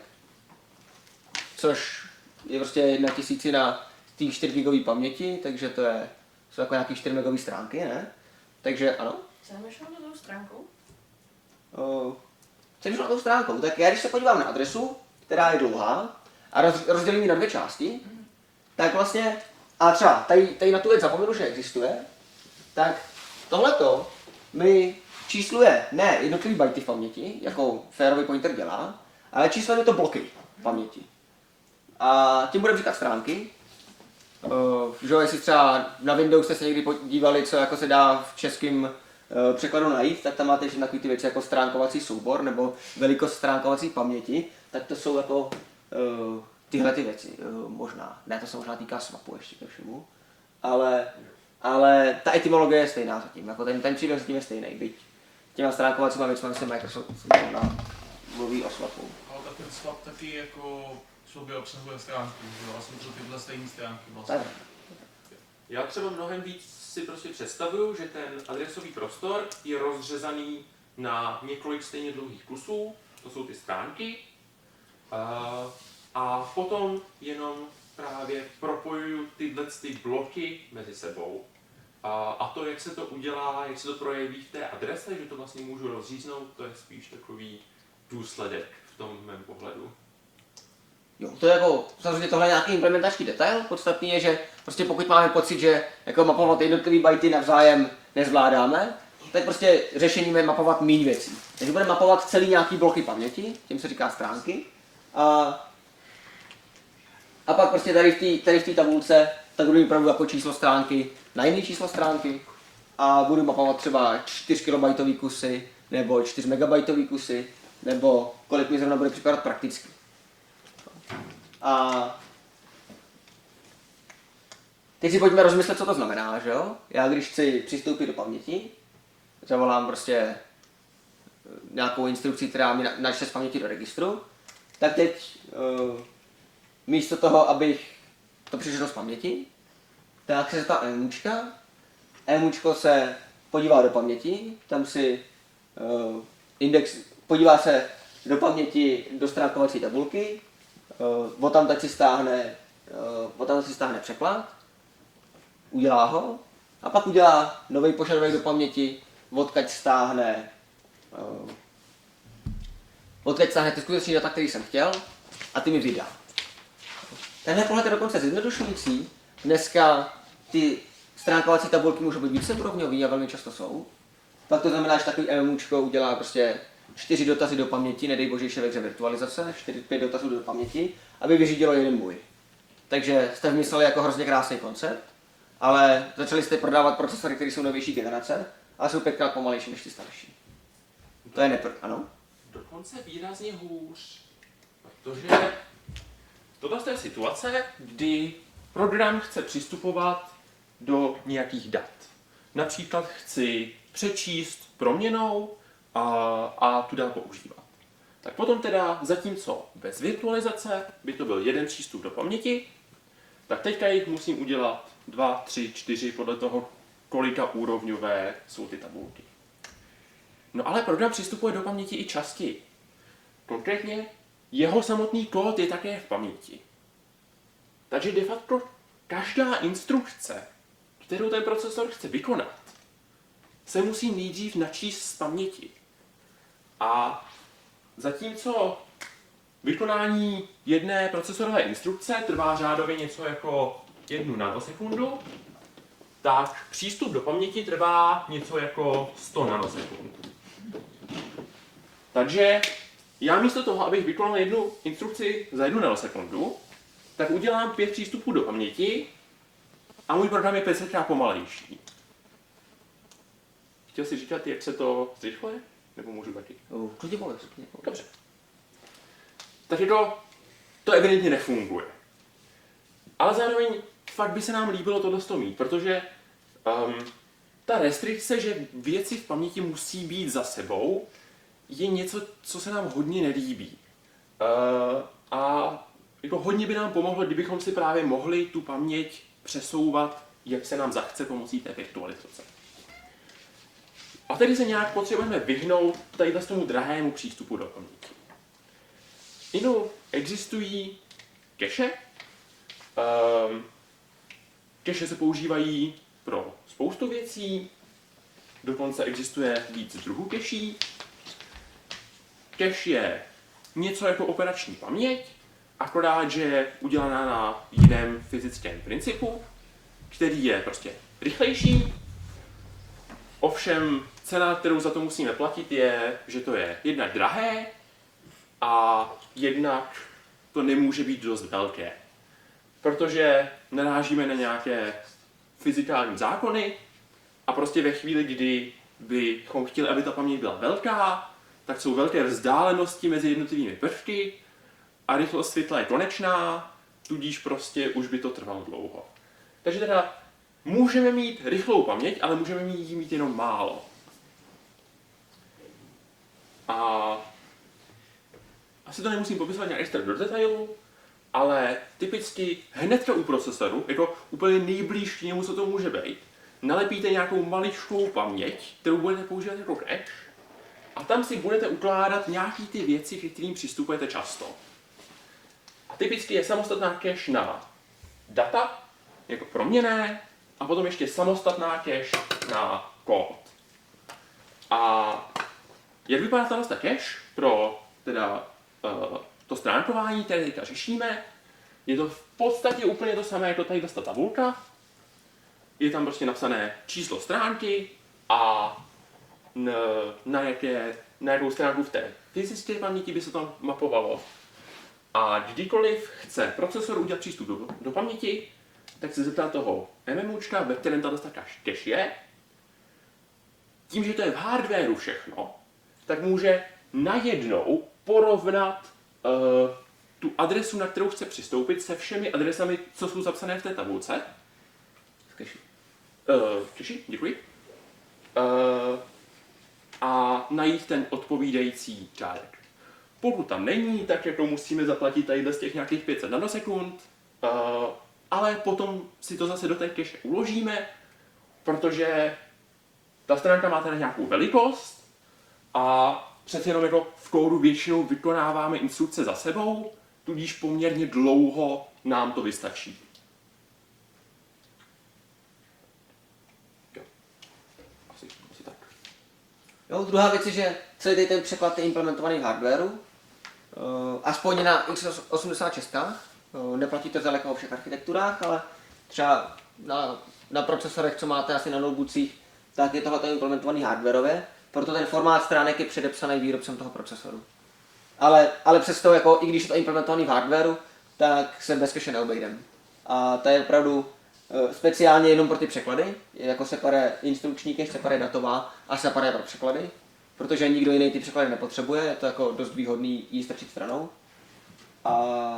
což je prostě jedna tisícina té čtyři gigové paměti, takže to je, jsou jako nějaké čtyři megové stránky, ne? Takže ano.
Co myšlo na tou stránkou?
Uh, co myšlo na tou stránkou? Tak já když se podívám na adresu, která je dlouhá, a roz, rozdělím ji na dvě části, tak vlastně, a třeba tady, tady na tu věc zapomenu, že existuje, tak tohleto mi čísluje ne jednotlivý bajty v paměti, jako fairový pointer dělá, ale čísluje mi to bloky v paměti. A tím budeme říkat stránky. Uh, že jestli třeba na Windows jste se někdy podívali, co jako se dá v českém uh, překladu najít, tak tam máte ještě takové ty věci jako stránkovací soubor nebo velikost stránkovací paměti, tak to jsou jako uh, tyhle ty věci, uh, možná. Ne, to se možná týká swapu ještě ke všemu, ale, ale ta etymologie je stejná zatím, jako ten, ten příběh zatím je stejný, byť těma stránkovacíma věcmi se Microsoft mluví o swapu.
Ale tak ten swap taky jako v sobě obsahuje stránky, že jo? Vlastně jsou tyhle stejné stránky vlastně.
Tak.
Já třeba mnohem víc si prostě představuju, že ten adresový prostor je rozřezaný na několik stejně dlouhých kusů, to jsou ty stránky, a, a potom jenom právě propojuju tyhle ty bloky mezi sebou. A, a to, jak se to udělá, jak se to projeví v té adrese, že to vlastně můžu rozříznout, to je spíš takový důsledek v tom mém pohledu.
Jo, to je jako, samozřejmě tohle je nějaký implementační detail, podstatný je, že prostě pokud máme pocit, že jako mapovat jednotlivý bajty navzájem nezvládáme, tak prostě řešením je mapovat méně věcí. Takže budeme mapovat celý nějaký bloky paměti, tím se říká stránky, a, a pak prostě tady v té tady v té tabulce tak budu mít pravdu jako číslo stránky na jiné číslo stránky a budu mapovat třeba čtyři kilobajtové kusy nebo čtyři megabajtové kusy, nebo kolik mi zrovna bude připadat prakticky. A teď si pojďme rozmyslet, co to znamená, že jo? Já když chci přistoupit do paměti, zavolám prostě nějakou instrukci, která mi načte z paměti do registru, tak teď uh, místo toho, abych to přišel z paměti, tak se zeptá emučka. Emučko se podívá do paměti, tam si uh, index, podívá se do paměti do stránkovací tabulky, uh, tam tak si stáhne, uh, tam si stáhne překlad, udělá ho a pak udělá nový požadavek do paměti, odkud stáhne uh, odkud stáhne ty skutečný data, který jsem chtěl a ty mi vydá. Tenhle pohled je dokonce zjednodušující. Dneska ty stránkovací tabulky můžou být víceúrovňový a velmi často jsou. Pak to znamená, že takový MMUčko udělá prostě čtyři dotazy do paměti, nedej bože ještě ve hře virtualizace, čtyři, pět dotazů do paměti, aby vyřídilo jeden můj. Takže jste vymysleli jako hrozně krásný koncept, ale začali jste prodávat procesory, které jsou novější generace ale jsou pětkrát pomalejší než ty starší. To je nepr... ano?
Dokonce výrazně hůř. Protože tohle je situace, kdy program chce přistupovat do nějakých dat. Například chci přečíst proměnou a, a tu dál používat. Tak potom teda, zatímco bez virtualizace by to byl jeden přístup do paměti, tak teďka jich musím udělat dva, tři, čtyři podle toho, kolika úrovňové jsou ty tabulky. No ale program přistupuje do paměti i častěji. Konkrétně jeho samotný kód je také v paměti. Takže de facto každá instrukce, kterou ten procesor chce vykonat, se musí nejdřív načíst z paměti. A zatímco vykonání jedné procesorové instrukce trvá řádově něco jako jednu nanosekundu, tak přístup do paměti trvá něco jako sto nanosekund. Takže já místo toho, abych vykonal jednu instrukci za jednu nanosekundu, tak udělám pět přístupů do paměti a můj program je pětsetkrát pomalejší. Chtěl jsi říkat, jak se to zrychluje? Nebo můžu taky?
Klidně pověz, klidně pověz.
Dobře. Takže to, to evidentně nefunguje. Ale zároveň fakt by se nám líbilo tohle mít, protože um, ta restrikce, že věci v paměti musí být za sebou, je něco, co se nám hodně nelíbí. Uh, a jako hodně by nám pomohlo, kdybychom si právě mohli tu paměť přesouvat, jak se nám zachce pomocí té virtualizace. A tedy se nějak potřebujeme vyhnout tadyhle tomu drahému přístupu do paměti. Inu existují cache. Um, cache se používají pro spoustu věcí, dokonce existuje víc druhů cacheí. Cache je něco jako operační paměť, akorát, že je udělaná na jiném fyzickém principu, který je prostě rychlejší. Ovšem cena, kterou za to musíme platit, je, že to je jednak drahé a jednak to nemůže být dost velké. Protože narážíme na nějaké fyzikální zákony a prostě ve chvíli, kdy bychom chtěli, aby ta paměť byla velká, tak jsou velké vzdálenosti mezi jednotlivými prvky a rychlost světla je konečná, tudíž prostě už by to trvalo dlouho. Takže teda můžeme mít rychlou paměť, ale můžeme jí mít jenom málo. A asi to nemusím popisovat nějak extra do detailu, ale typicky hnedka u procesoru, jako úplně nejblíž k němu, co to může být, nalepíte nějakou maličkou paměť, kterou budete používat jako cache, a tam si budete ukládat nějaký ty věci, ke kterým přistupujete často. A typicky je samostatná cache na data, jako proměnné, a potom ještě samostatná cache na kód. A jak vypadá tato cache pro teda, uh, to stránkování, které teďka řešíme, je to v podstatě úplně to samé jako tady ta tabulka. Je tam prostě napsané číslo stránky a na, na, jaké, na jakou stránku v té fyzické paměti by se tam mapovalo. A kdykoliv chce procesor udělat přístup do, do paměti, tak se zeptá toho MMUčka, ve kterém tato cache je. Tím, že to je v hardwareu všechno, tak může najednou porovnat uh, tu adresu, na kterou chce přistoupit, se všemi adresami, co jsou zapsané v té tabulce.
V cache.
Uh, cache, děkuji. Uh, a najít ten odpovídající řádek. Pokud tam není, tak jako musíme zaplatit tady z těch nějakých pět set nanosekund, uh, ale potom si to zase do té cache uložíme, protože ta stránka má teda nějakou velikost a přece jenom jako v kódu většinou vykonáváme instrukce za sebou, tudíž poměrně dlouho nám to vystačí. Jo. Asi, asi tak.
Jo, druhá věc je, že celý tady ten překlad je implementovaný v hardwareu, uh, aspoň na x osmdesát šest, uh, neplatí to zdaleka o všech architekturách, ale třeba na, na procesorech, co máte asi na notebookcích, tak je tohle implementovaný hardwareově, proto ten formát stránek je předepsaný výrobcem toho procesoru. Ale, ale přesto, jako, i když je to implementovaný v hardwareu, tak se bez cache neobejdem. A to je opravdu eh, speciálně jenom pro ty překlady, jako separé instrukční cache, separé datová a separé pro překlady, protože nikdo jiný ty překlady nepotřebuje, je to jako dost výhodný jí strčit stranou. A,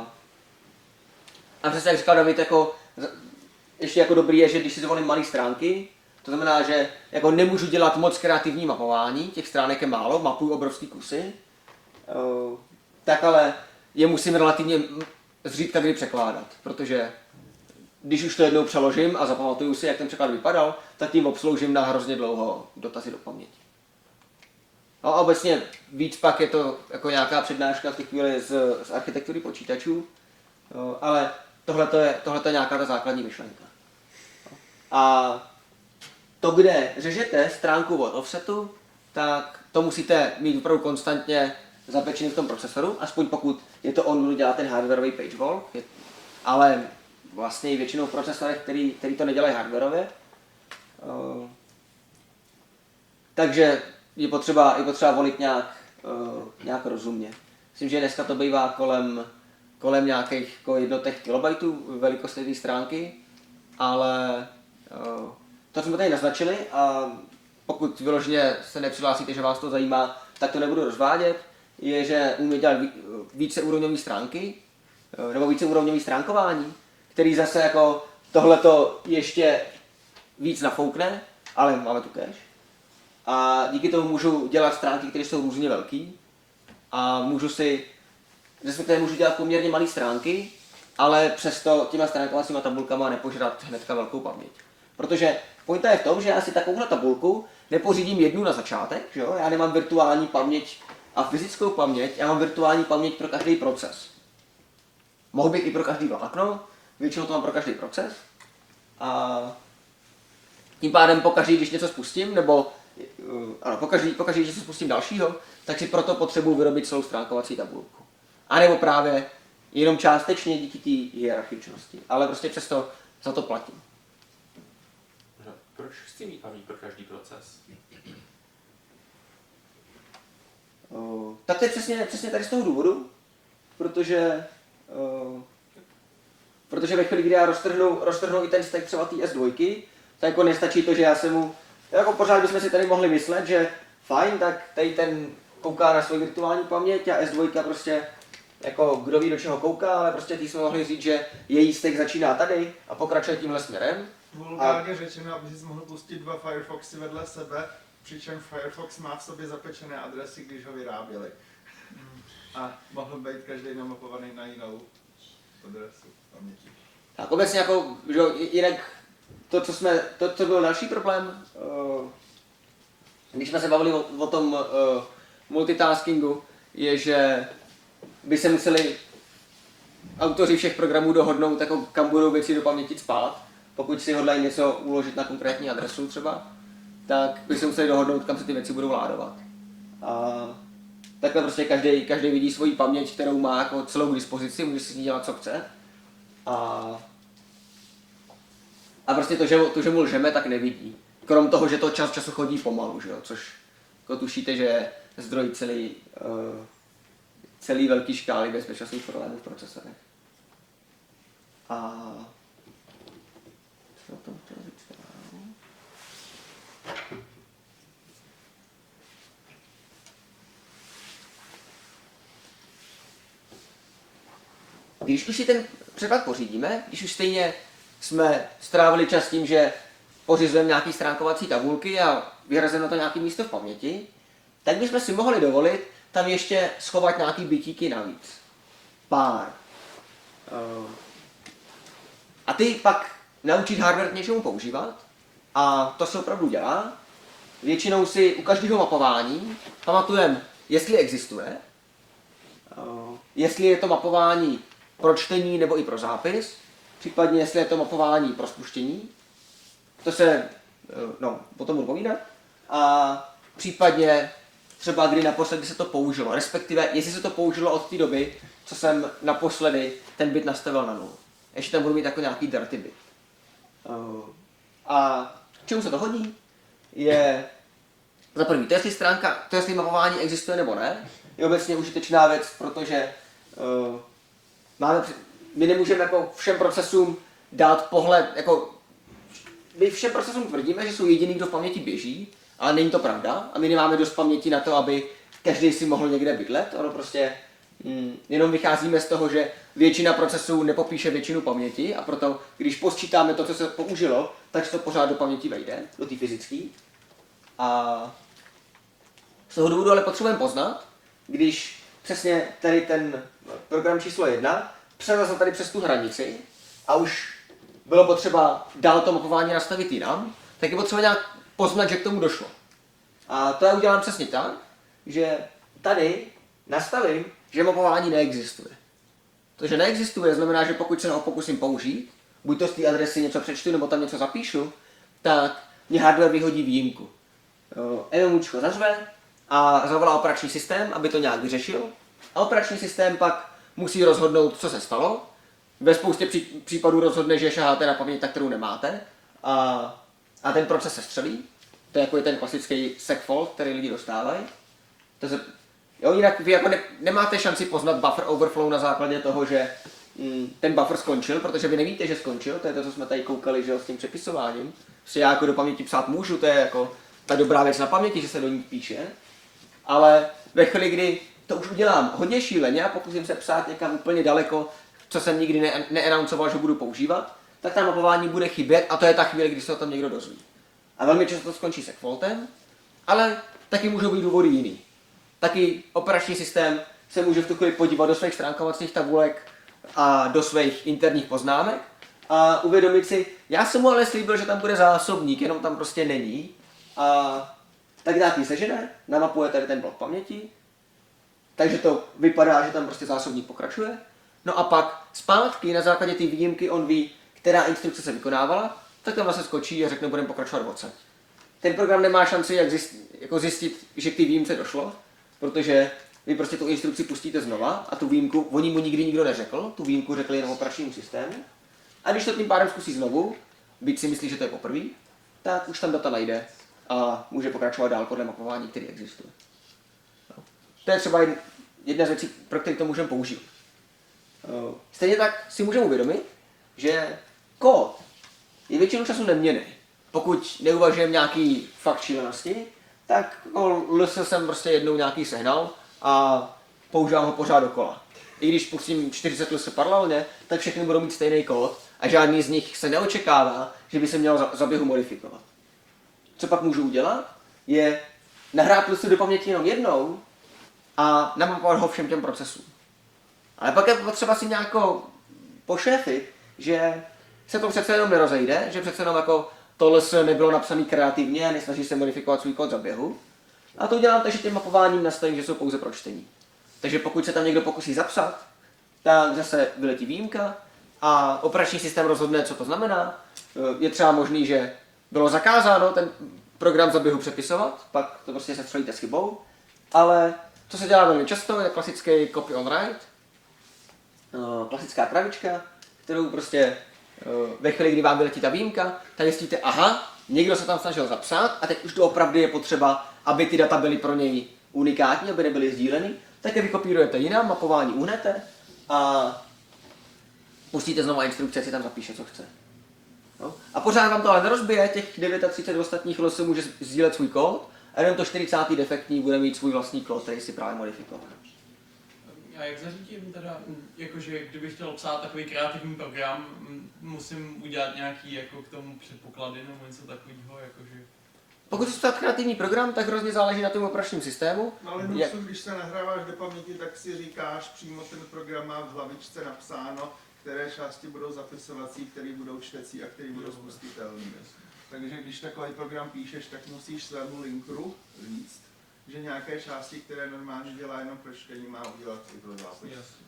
a přesně jak říkal David, jako, ještě jako dobrý je, že když si zvolím malé stránky, to znamená, že jako nemůžu dělat moc kreativní mapování, těch stránek je málo, mapuju obrovský kusy, uh, tak ale je musím relativně zřídka kdy překládat, protože když už to jednou přeložím a zapamatuju si, jak ten překlad vypadal, tak tím obsloužím na hrozně dlouho dotazy do paměti. No a obecně víc pak je to jako nějaká přednáška v té chvíli z, z architektury počítačů, uh, ale tohle je, tohleto je nějaká ta základní myšlenka. A to, kde řežete stránku od offsetu, tak to musíte mít opravdu konstantně zapečený v tom procesoru, aspoň pokud je to on, kdo dělá ten hardwareový page walk, je, ale vlastně i většinou v procesorech, který, který to nedělají hardwareově. Uh, takže je potřeba, je potřeba volit nějak, uh, nějak rozumně. Myslím, že dneska to bývá kolem, kolem nějakých jako jednotek kilobajtů velikosti té stránky, ale uh, to jsme tady naznačili a pokud vyloženě se nepřihlásíte, že vás to zajímá, tak to nebudu rozvádět, je, že umí dělat víceúrovňové stránky, nebo víceúrovňové stránkování, který zase jako tohleto ještě víc nafoukne, ale máme tu cache. A díky tomu můžu dělat stránky, které jsou různě velký a můžu si, respektive můžu dělat poměrně malé stránky, ale přesto těma stránkovacíma tabulkama nepožrat hnedka velkou paměť. Protože pointa je v tom, že já si takovouhle tabulku nepořídím jednu na začátek, že jo? Já nemám virtuální paměť a fyzickou paměť, já mám virtuální paměť pro každý proces. Mohl bych i pro každý vlákno, většinou to mám pro každý proces. A tím pádem pokaždý, když něco spustím, nebo ano, pokaždý, pokaždý, když něco spustím dalšího, tak si proto potřebuji vyrobit celou stránkovací tabulku. A nebo právě jenom částečně díky té hierarchičnosti, ale prostě přesto za to platím.
Proč chci mít paměť pro každý proces?
Uh, tak to je přesně, přesně tady z toho důvodu, protože, uh, protože ve chvíli, kdy já roztrhnu, roztrhnu i ten stack třeba té S dva, tak jako nestačí to, že já se mu, jako pořád bychom si tady mohli myslet, že fajn, tak tady ten kouká na svou virtuální paměť a S dva prostě jako kdo ví, do čeho kouká, ale prostě ty jsme mohli říct, že její stack začíná tady a pokračuje tímhle směrem.
Vulgárně a... řečeno, aby si mohl pustit dva Firefoxy vedle sebe, přičem Firefox má v sobě zapečené adresy, když ho vyráběli. A mohl být každý namapovaný na jinou adresu paměti.
Tak obecně jako, že jinak to, co jsme, to, co byl další problém, uh, když jsme se bavili o, o tom uh, multitaskingu, je, že by se museli autoři všech programů dohodnout, jako kam budou věci do paměti spát. Pokud si hodlají něco uložit na konkrétní adresu třeba, tak by se museli dohodnout, kam se ty věci budou ládovat. A takhle prostě každý, každý vidí svoji paměť, kterou má jako celou k dispozici, může si s ní dělat, co chce. A, a prostě to že, to, že mu lžeme, tak nevidí. Krom toho, že to čas času chodí pomalu, že jo? Což jako tušíte, že je zdroj celý, uh, celý velký škály bezpečnostních problémů v procesorech. A co o tom chtěl říct dál? Když už si ten překlad pořídíme, když už stejně jsme strávili čas tím, že pořizujeme nějaké stránkovací tabulky a vyrazíme na to nějaké místo v paměti, tak bychom si mohli dovolit tam ještě schovat nějaký bytíky navíc. Pár. A ty pak naučit hardware k něčemu používat, a to se opravdu dělá. Většinou si u každého mapování pamatujeme, jestli existuje, jestli je to mapování pro čtení nebo i pro zápis, případně jestli je to mapování pro spuštění. To se, no, potom budu povídat. A případně třeba kdy naposledy se to použilo, respektive jestli se to použilo od té doby, co jsem naposledy ten bit nastavil na nulu. Ještě tam budu mít jako nějaký dirty bit. A k čemu se to hodí, je za první, to jestli stránka, to jestli mapování existuje nebo ne, je obecně užitečná věc, protože uh, máme, my nemůžeme jako všem procesům dát pohled, jako my všem procesům tvrdíme, že jsou jediný, kdo v paměti běží, ale není to pravda a my nemáme dost paměti na to, aby každý si mohl někde bydlet. Ono prostě mm, jenom vycházíme z toho, že většina procesů nepopíše většinu paměti a proto, když posčítáme to, co se použilo, tak se to pořád do paměti vejde, do té fyzické. A z toho důvodu ale potřebujeme poznat, když přesně tady ten program číslo jedna přelezl tady přes tu hranici a už bylo potřeba dál to mapování nastavit jinam, tak je potřeba nějak poznat, že k tomu došlo. A to já udělám přesně tak, že tady nastavím, že mapování neexistuje. To, že neexistuje, znamená, že pokud se ho pokusím použít, buď to z té adresy něco přečtu, nebo tam něco zapíšu, tak mě hardware vyhodí výjimku. MMUčko zařve a zavolá operační systém, aby to nějak vyřešil. A operační systém pak musí rozhodnout, co se stalo. Ve spoustě pří, případů rozhodne, že šaháte na paměť, kterou nemáte. A, a ten proces se střelí. To je jako je ten klasický segfault, který lidi dostávají. To se, jo, jinak vy jako ne, nemáte šanci poznat buffer overflow na základě toho, že mm, ten buffer skončil, protože vy nevíte, že skončil. To je to, co jsme tady koukali, že jo, s tím přepisováním. Prostě já jako do paměti psát můžu, to je jako ta dobrá věc na paměti, že se do ní píše. Ale ve chvíli, kdy to už udělám hodně šíleně a pokusím se psát někam úplně daleko, co jsem nikdy ne- neannouncoval, že budu používat, tak tam mapování bude chybět a to je ta chvíle, kdy se o tom někdo dozví. A velmi často to skončí segfaultem, ale taky můžou být důvody jiný. Taky operační systém se může v tu chvíli podívat do svých stránkovacích tabulek a do svých interních poznámek a uvědomit si, já jsem mu ale slíbil, že tam bude zásobník, jenom tam prostě není. A tak nějaký sežene, namapuje tady ten blok paměti, takže to vypadá, že tam prostě zásobník pokračuje. No a pak zpátky na základě té výjimky on ví, která instrukce se vykonávala, tak tam vlastně skočí a řekne, budeme pokračovat odsaď. Ten program nemá šanci jak zjistit, jako zjistit, že k té výjimce došlo, protože vy prostě tu instrukci pustíte znova a tu výjimku, oni mu nikdy nikdo neřekl, tu výjimku řekli jenom operačnímu systému. A když to tím pádem zkusí znovu, byť si myslí, že to je poprvé, tak už tam data najde a může pokračovat dál podle mapování, který existuje. No. To je třeba jedna z věcí, pro které to můžeme použít. Stejně tak si můžeme uvědomit, že kód je většinu času neměnný. Pokud neuvažujeme nějaký fakt šílenosti, tak ls jsem prostě jednou nějaký sehnal a používám ho pořád dokola. I když pustím čtyřicet ls paralelně, tak všechny budou mít stejný kód a žádný z nich se neočekává, že by se měl za běhu modifikovat. Co pak můžu udělat, je nahrát ls do paměti jenom jednou a namapovat ho všem těm procesům. Ale pak je potřeba si nějak pošéfit, že se to přece jenom nerozejde, že přece jenom jako tohle se nebylo napsané kreativně a nesnaží se modifikovat svůj kód za běhu. A to udělám tak, že tím mapováním nastavím, že jsou pouze pro čtení. Takže pokud se tam někdo pokusí zapsat, tak zase vyletí výjimka a operační systém rozhodne, co to znamená. Je třeba možný, že bylo zakázáno ten program za běhu přepisovat, pak to prostě se střelíte s chybou. Ale co se dělá velmi často, je klasický copy on write, klasická kravička, kterou prostě ve chvíli, kdy vám vyletí ta výjimka, tak zjistíte, aha, někdo se tam snažil zapsat a teď už to opravdu je potřeba, aby ty data byly pro něj unikátní, aby nebyly sdíleny, tak je vykopírujete jinam, mapování uhnete a pustíte znovu instrukce, si tam zapíše, co chce. No. A pořád vám to ale nerozbije, těch třicet devět ostatních losů může sdílet svůj kód a jenom to čtyřicátý defektní bude mít svůj vlastní kód, který si právě modifikoval.
A jak zařídím teda, jakože kdybych chtěl psát takový kreativní program, musím udělat nějaký jako k tomu předpoklady nebo něco takového, jakože...
Pokud chceš psát kreativní program, tak hrozně záleží na tom operačním systému.
No ale
Jak...
když se nahráváš do paměti, tak si říkáš, přímo ten program má v hlavičce napsáno, které části budou zapisovací, které budou čtecí a které budou spustitelné. Takže když takový program píšeš, tak musíš svému linkeru říct, že nějaké části, které normálně dělá jenom pro čtení, má udělat i pro zápis.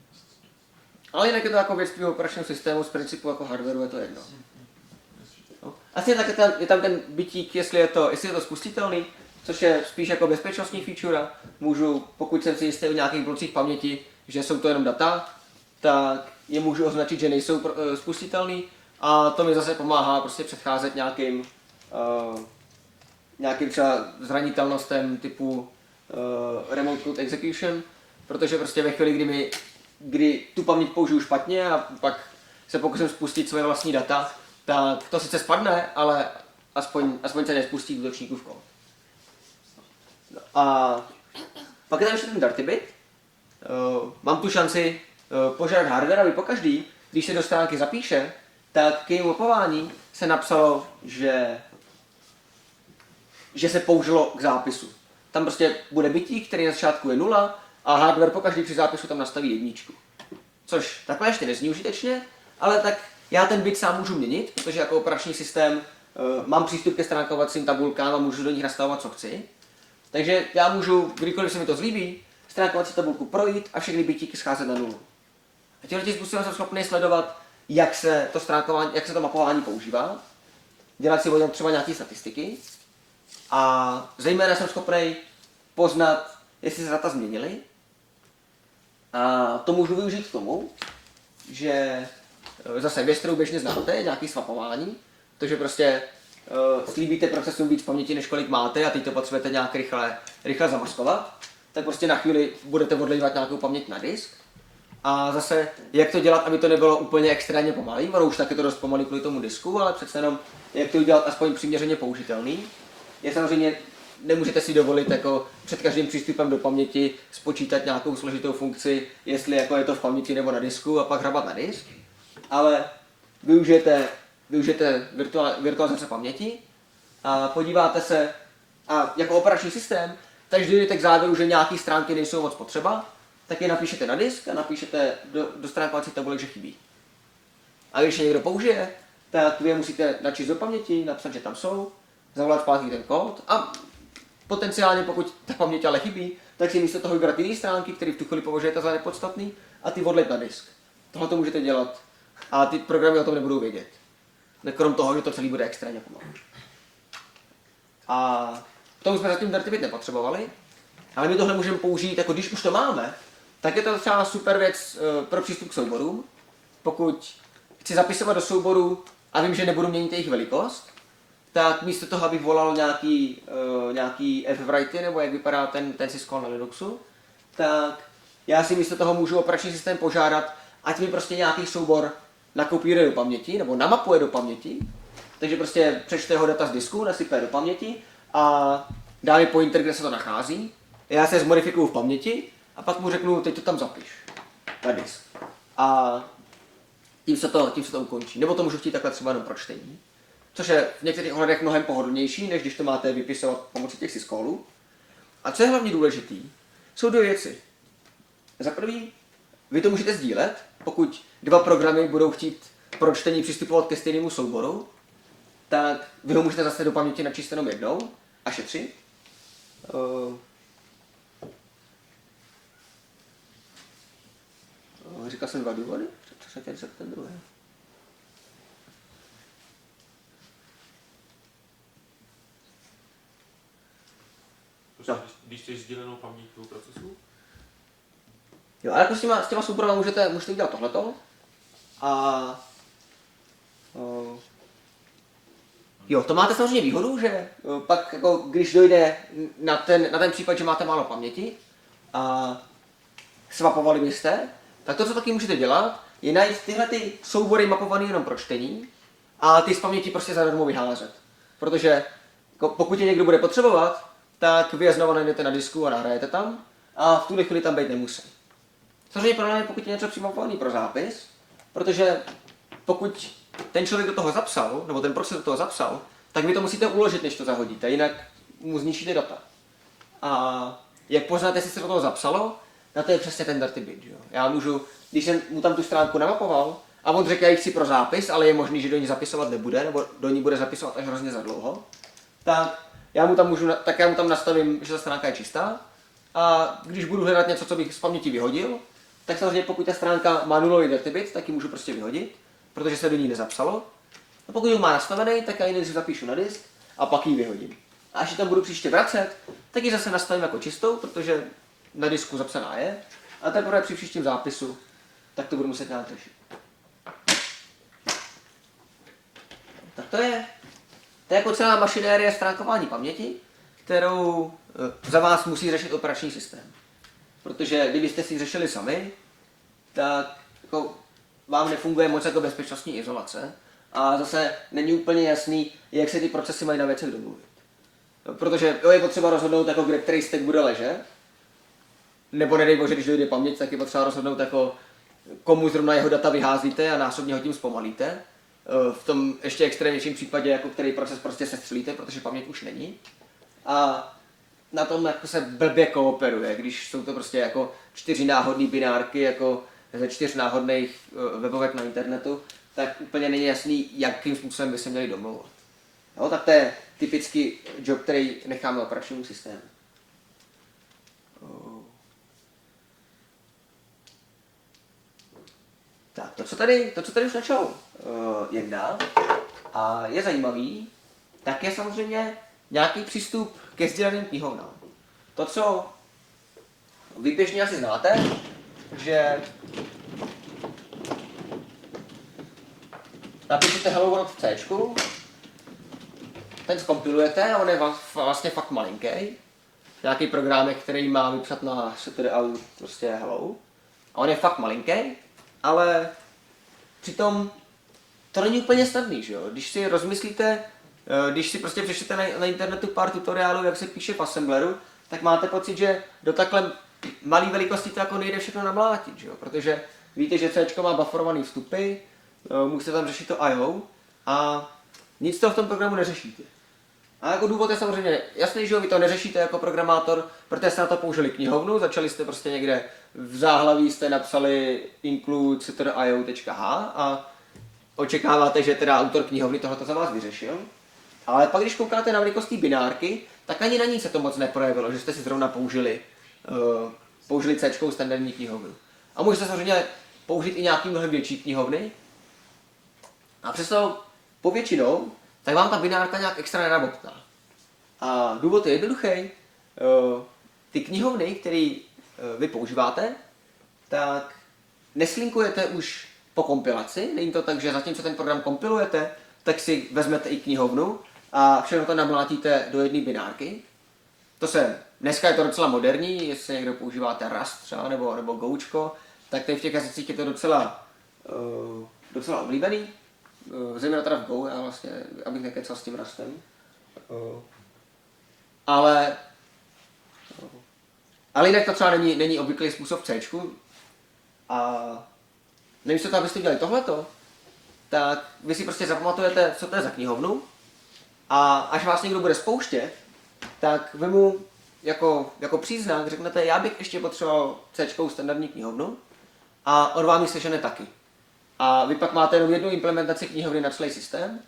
Ale jinak je to jako věc tvého operačního systému, z principu jako hardwareu je to jedno. No. Asi tak je tam, je tam ten bytík, jestli je to, jestli je to spustitelný, což je spíš jako bezpečnostní feature. Můžu, pokud jsem si jistý o nějakých blocích paměti, že jsou to jenom data, tak je můžu označit, že nejsou uh, spustitelný a to mi zase pomáhá prostě předcházet nějakým uh, nějakým třeba zranitelnostem typu uh, remote code execution, protože prostě ve chvíli, kdy, mi, kdy tu paměť použiju špatně a pak se pokusím spustit své vlastní data, tak to sice spadne, ale aspoň, aspoň se nespustí útočníkův kód. No a pak je tam ještě ten Dirty Bit. Uh, mám tu šanci uh, požádat hardware, aby pokaždý, když se do stránky zapíše, tak k jejímu mapování se napsalo, že, že se použilo k zápisu. Tam prostě bude bitík, který na začátku je nula a hardware pokaždý při zápisu tam nastaví jedničku. Což takhle ještě nezní užitečně, ale tak já ten bit sám můžu měnit, protože jako operační systém uh, mám přístup ke stránkovacím tabulkám a můžu do nich nastavovat, co chci. Takže já můžu, kdykoliv se mi to zlíbí, stránkovací tabulku projít a všechny bitíky scházet na nulu. A tímhle způsobem jsem schopný sledovat, jak se to stránkování, jak se to mapování používá, dělat si o něm třeba nějaké statistiky a zejména jsem schopný poznat, jestli se data změnily. A to můžu využít k tomu, že zase věc, kterou běžně znáte, je nějaký swapování, takže prostě uh, slíbíte procesům víc paměti, než kolik máte a teď to potřebujete nějak rychle, rychle zamaskovat, tak prostě na chvíli budete odlejvat nějakou paměť na disk. A zase, jak to dělat, aby to nebylo úplně extrémně pomalý, ono už taky to dost pomalý kvůli tomu disku, ale přece jenom, jak to udělat aspoň přiměřeně použitelný. Je samozřejmě, nemůžete si dovolit jako před každým přístupem do paměti spočítat nějakou složitou funkci, jestli jako je to v paměti nebo na disku a pak hrabat na disk. Ale využijete, využijete virtuál, virtualizace paměti a podíváte se, a jako operační systém, takže dojdete k závěru, že nějaké stránky nejsou moc potřeba, tak je napíšete na disk a napíšete do, do stránkovací tabulek, že chybí. A když je někdo použije, tak vy je musíte načíst do paměti, napsat, že tam jsou, zavolat zpátky ten kód a potenciálně, pokud ta paměť ale chybí, tak si místo toho vybrat jiné stránky, které v tu chvíli považujete za nepodstatný a ty odlet na disk. Tohle to můžete dělat a ty programy o tom nebudou vědět. Krom toho, že to celý bude extrémně pomalé. A k tomu jsme zatím Dirty Bit nepotřebovali, ale my tohle můžeme použít, jako když už to máme, tak je to třeba super věc pro přístup k souborům. Pokud chci zapisovat do souboru a vím, že nebudu měnit jejich velikost, tak místo toho, abych volal nějaký, uh, nějaký fwrite, nebo jak vypadá ten, ten syscall na Linuxu, tak já si místo toho můžu operační systém požádat, ať mi prostě nějaký soubor nakopíruje do paměti, nebo namapuje do paměti, takže prostě přečte jeho data z disku, nasype do paměti a dá mi pointer, kde se to nachází. Já se zmodifikuju v paměti a pak mu řeknu, teď to tam zapiš na disk. A tím se to, tím se to ukončí. Nebo to můžu chtít takhle třeba jenom pro čtení. Což je v některých ohledech mnohem pohodlnější, než když to máte vypisovat pomocí těch syscallů. A co je hlavně důležitý, jsou dvě věci. Za prvý, vy to můžete sdílet, pokud dva programy budou chtít pro čtení přistupovat ke stejnému souboru, tak vy ho můžete zase do paměti načíst jenom jednou a šetřit. Uh, říkal jsem dva důvody, co se teď ten druhý.
No. Když chceš sdílenou paměť toho procesu?
Jo, ale jako s těma, s těma souborama můžete, můžete udělat tohleto. A... Uh, jo, to máte samozřejmě výhodu, že uh, pak, jako, když dojde na ten, na ten případ, že máte málo paměti a swapovali byste, tak to, co taky můžete dělat, je najít tyhle ty soubory mapované jenom pro čtení a ty z paměti prostě zadarmo vyházet. Protože jako, pokud je někdo bude potřebovat, tak vy je znovu najdete na disku a nahrajete tam a v tuhle chvíli tam být nemusí. Samozřejmě problém je, pokud je něco přimapovaný pro zápis, protože pokud ten člověk do toho zapsal, nebo ten proces do toho zapsal, tak vy to musíte uložit, než to zahodíte, jinak mu zničíte data. A jak poznáte, jestli se do toho zapsalo, na to je přesně ten Dirty Bit. Jo? Já můžu, když jsem mu tam tu stránku namapoval a on řekl, já ji chci pro zápis, ale je možný, že do ní zapisovat nebude, nebo do ní bude zapisovat až hrozně za dlouho, tak já mu tam, můžu, tak já mu tam nastavím, že ta stránka je čistá a když budu hledat něco, co bych z paměti vyhodil, tak samozřejmě pokud ta stránka má nulový Dirty Bit, tak ji můžu prostě vyhodit, protože se do ní nezapsalo. A pokud ji má nastavený, tak já ji nejdřív zapíšu na disk a pak ji vyhodím. A až ji tam budu příště vracet, tak ji zase nastavím jako čistou, protože na disku zapsaná je. A teprve při příštím zápisu, tak to budu muset nějak řešit. Tak to je, to je jako celá mašinérie stránkování paměti, kterou za vás musí řešit operační systém. Protože kdybyste si ji řešili sami, tak jako vám nefunguje moc jako bezpečnostní izolace a zase není úplně jasný, jak se ty procesy mají na věcech domluvit. No, protože jo, je potřeba rozhodnout, jako kde který stack bude ležet, nebo nedej bože, když dojde paměť, tak je potřeba rozhodnout, jako komu zrovna jeho data vyházíte a násobně ho tím zpomalíte. V tom ještě extrémnějším případě, jako který proces prostě sestřelíte, protože paměť už není. A na tom jako se blbě kooperuje, když jsou to prostě jako čtyři náhodné binárky, jako ze čtyř náhodných webovek na internetu, tak úplně není jasný, jakým způsobem by se měli domlouvat. Jo, tak to je typický job, který necháme operačnímu systému. Tak, to, co tady, to, co tady už začal uh, jednat a je zajímavý, tak je samozřejmě nějaký přístup ke sdíleným knihovnám. To, co vy běžně asi znáte, že napíšete Hello World v C, ten zkompilujete a on je vlastně fakt malinký. Nějaký programek, který má vypsat na stdout prostě Hello. A on je fakt malinký, ale přitom to není úplně snadný, že jo? Když si rozmyslíte, když si prostě přečtete na, na internetu pár tutoriálů, jak se píše v Assembleru, tak máte pocit, že do takhle malé velikosti to jako nejde všechno namlátit, že jo? Protože víte, že C má bufferovaný vstupy, musíte tam řešit to I O a nic toho v tom programu neřešíte. A jako důvod je samozřejmě jasný, že jo, vy to neřešíte jako programátor, protože jste na to použili knihovnu, začali jste prostě někde v záhlaví, jste napsali include stdio.io.h a očekáváte, že teda autor knihovny tohoto za vás vyřešil. Ale pak, když koukáte na velikost té binárky, tak ani na ní se to moc neprojevilo, že jste si zrovna použili, uh, použili C standardní knihovnu. A můžete samozřejmě použít i nějaký mnohem větší knihovny. A přesto povětšinou, tak vám ta binárka nějak extra nenabobtná. A důvod je jednoduchý. Uh, ty knihovny, které uh, vy používáte, tak neslinkujete už po kompilaci. Není to tak, že zatímco ten program kompilujete, tak si vezmete i knihovnu a všechno to namlátíte do jedné binárky. To se, dneska je to docela moderní, jestli někdo používáte Rust třeba nebo, nebo Goučko, tak tady v těch jazycích je to docela, uh, docela oblíbený. Uh, zejména teda v Go, já vlastně, abych nekecal s tím Rustem. Uh, ale, uh, ale jinak to třeba není, není obvyklý způsob v C. A nemísto toho, abyste dělali tohleto, tak vy si prostě zapamatujete, co to je za knihovnu a až vás někdo bude spouštět, tak vy mu jako, jako příznak řeknete, já bych ještě potřeboval C standardní knihovnu a on vám ji sežene taky. A vy pak máte jenom jednu implementaci knihovny na celý systém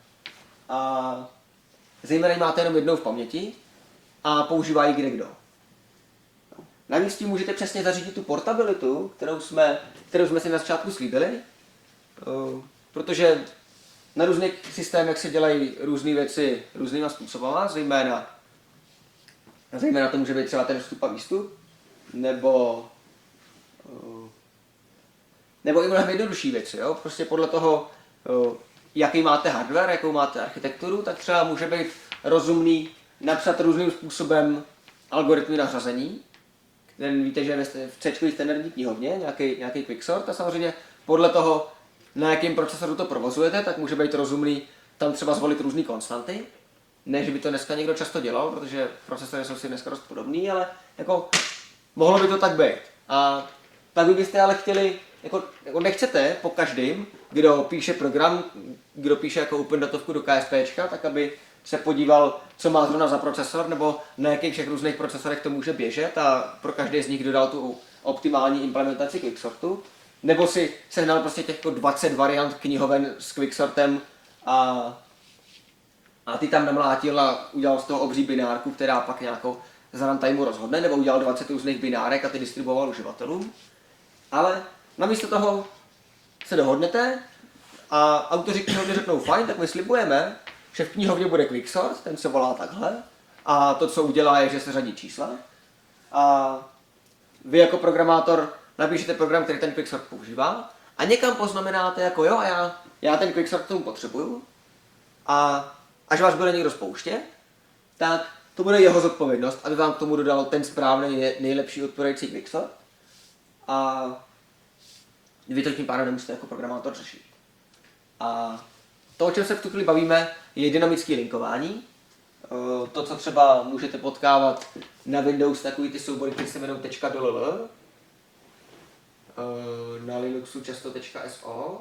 a zejména ji máte jenom jednou v paměti a používá ji kde kdo. Navíc tím můžete přesně zařídit tu portabilitu, kterou jsme, kterou jsme si na začátku slíbili, protože na různých systémech se dělají různé věci různýma způsobama, zejména, zejména to může být třeba ten vstup a výstup, nebo, nebo i mnohem jednodušší věci. Jo? Prostě podle toho, jaký máte hardware, jakou máte architekturu, tak třeba může být rozumný napsat různým způsobem algoritmy na řazení. Ten víte, že je v C standardní knihovně nějaký, nějaký quicksort a samozřejmě podle toho, na jakém procesoru to provozujete, tak může být rozumný tam třeba zvolit různé konstanty. Ne, že by to dneska někdo často dělal, protože procesory jsou si dneska dost podobný, ale jako mohlo by to tak být. A tak vy byste ale chtěli, jako, jako nechcete po každém, kdo píše program, kdo píše jako open datovku do KSPčka, tak aby se podíval, co má zrovna za procesor, nebo na jakých všech různých procesorech to může běžet a pro každý z nich dodal tu optimální implementaci quicksortu. Nebo si sehnal prostě těch dvacet variant knihoven s quicksortem a, a ty tam namlátil a udělal z toho obří binárku, která pak nějakou za runtimeu rozhodne, nebo udělal dvacet různých binárek a ty distribuoval uživatelům. Ale namísto toho se dohodnete a autoři knihovny řeknou fajn, tak my slibujeme, že v knihovně bude quicksort, ten se volá takhle a to, co udělá, je, že se řadí čísla a vy jako programátor napíšete program, který ten quicksort používá a někam poznamenáte jako jo a já, já ten quicksort k tomu potřebuju a až vás bude někdo spouštět, tak to bude jeho zodpovědnost, aby vám k tomu dodal ten správný, nejlepší odpovědající quicksort a vy to tím pádem nemusíte jako programátor řešit. A to, o čem se v tu chvíli bavíme, je dynamické linkování. Uh, to, co třeba můžete potkávat na Windows, takový ty soubory, které se jmenují .dll, uh, na Linuxu často .so.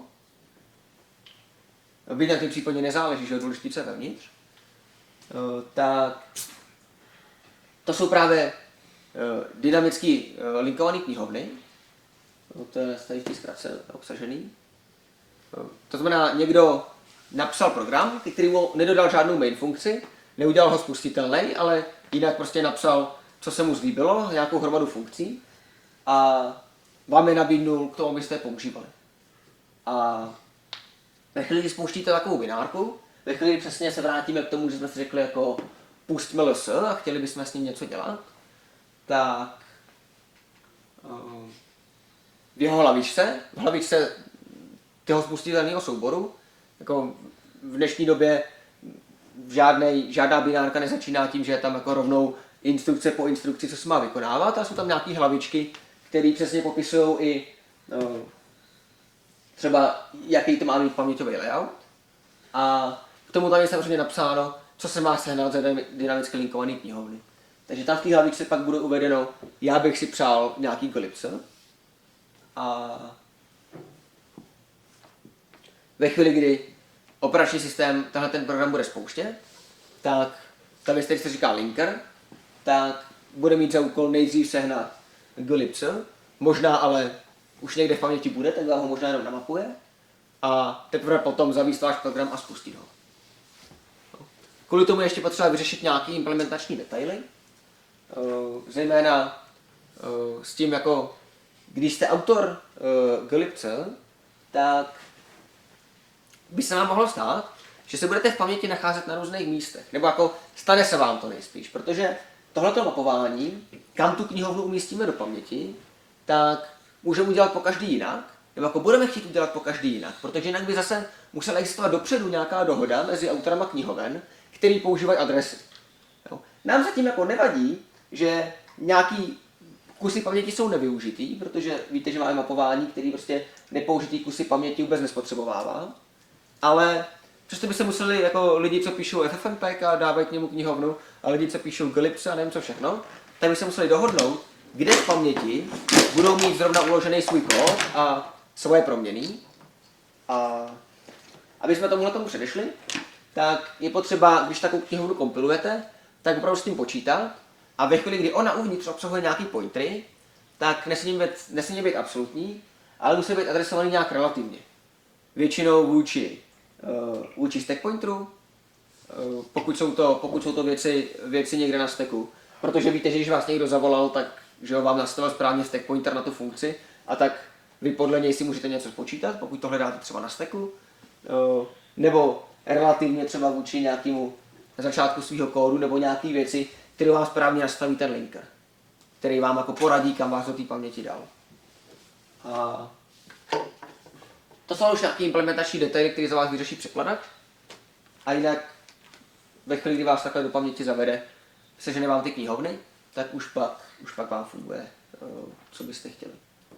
Byť na tím případně nezáleží, že je důležitý, co je vevnitř. Uh, tak to jsou právě uh, dynamicky uh, linkované knihovny. Uh, to je tady v té zkratce obsažený. Uh, to znamená, někdo napsal program, který mu nedodal žádnou main funkci, neudělal ho spustitelný, ale jinak prostě napsal, co se mu zlíbilo, nějakou hromadu funkcí a vám je nabídnul k tomu, abyste je používali. A ve chvíli, kdy spouštíte takovou binárku, ve chvíli, kdy přesně se vrátíme k tomu, že jsme si řekli jako pustíme ls a chtěli bychom s ním něco dělat, tak v jeho hlavičce, v hlavičce toho spustitelného souboru, jako v dnešní době žádnej, žádná binárka nezačíná tím, že je tam jako rovnou instrukce po instrukci, co se má vykonávat, a jsou tam nějaké hlavičky, které přesně popisují i no, třeba jaký to má mít paměťový layout. A k tomu tam je samozřejmě napsáno, co se má sehnat za dynamicky linkované knihovny. Takže tam v té hlavičce pak bude uvedeno, já bych si přál nějaký glipce. A ve chvíli, kdy operační systém tenhle ten program bude spouštět, tak ta věc, který se říká linker, tak bude mít za úkol nejdřív sehnat glipce, možná ale už někde v paměti bude, tak vám ho možná jenom namapuje a teprve potom zavíst váš program a spustit ho. Kvůli tomu ještě potřeba vyřešit nějaké implementační detaily, zejména s tím, jako když jste autor glipce, tak by se vám mohlo stát, že se budete v paměti nacházet na různých místech. Nebo jako stane se vám to nejspíš, protože tohleto mapování, kam tu knihovnu umístíme do paměti, tak můžeme udělat po každý jinak, nebo jako budeme chtít udělat po každý jinak, protože jinak by zase musela existovat dopředu nějaká dohoda mezi autorama knihoven, který používají adresy. Jo. Nám zatím jako nevadí, že nějaký kusy paměti jsou nevyužitý, protože víte, že máme mapování, který prostě nepoužitý kusy paměti vůbec nespotřebovává. Ale přesto by se museli jako lidi, co píšou F F M P K a dávají k němu knihovnu, a lidi, co píšou glipse a nevím co všechno, tak by se museli dohodnout, kde v paměti budou mít zrovna uložený svůj kód a svoje proměny. A aby jsme tomuhle tomu předešli, tak je potřeba, když takovou knihovnu kompilujete, tak opravdu s tím počítat a ve chvíli, kdy ona uvnitř obsahuje nějaký pointery, tak nesmí být, nesmí být absolutní, ale musí být adresovaný nějak relativně. Většinou vůči, uh, vůči stack pointeru, uh, pokud jsou to, pokud jsou to věci, věci někde na stacku. Protože víte, že když vás někdo zavolal, tak že ho vám nastavil správně stack pointer na tu funkci a tak vy podle něj si můžete něco spočítat, pokud to hledáte třeba na stacku. Uh, nebo relativně třeba vůči nějakému začátku svého kódu nebo nějaké věci, které vám správně nastaví ten linker, který vám jako poradí, kam vás do té paměti dal. A to jsou už nějaké implementační detaily, které za vás vyřeší překladač. A jinak ve chvíli, kdy vás takhle do paměti zavede, sežene vám ty knihovny, tak už pak, už pak vám funguje, co byste chtěli.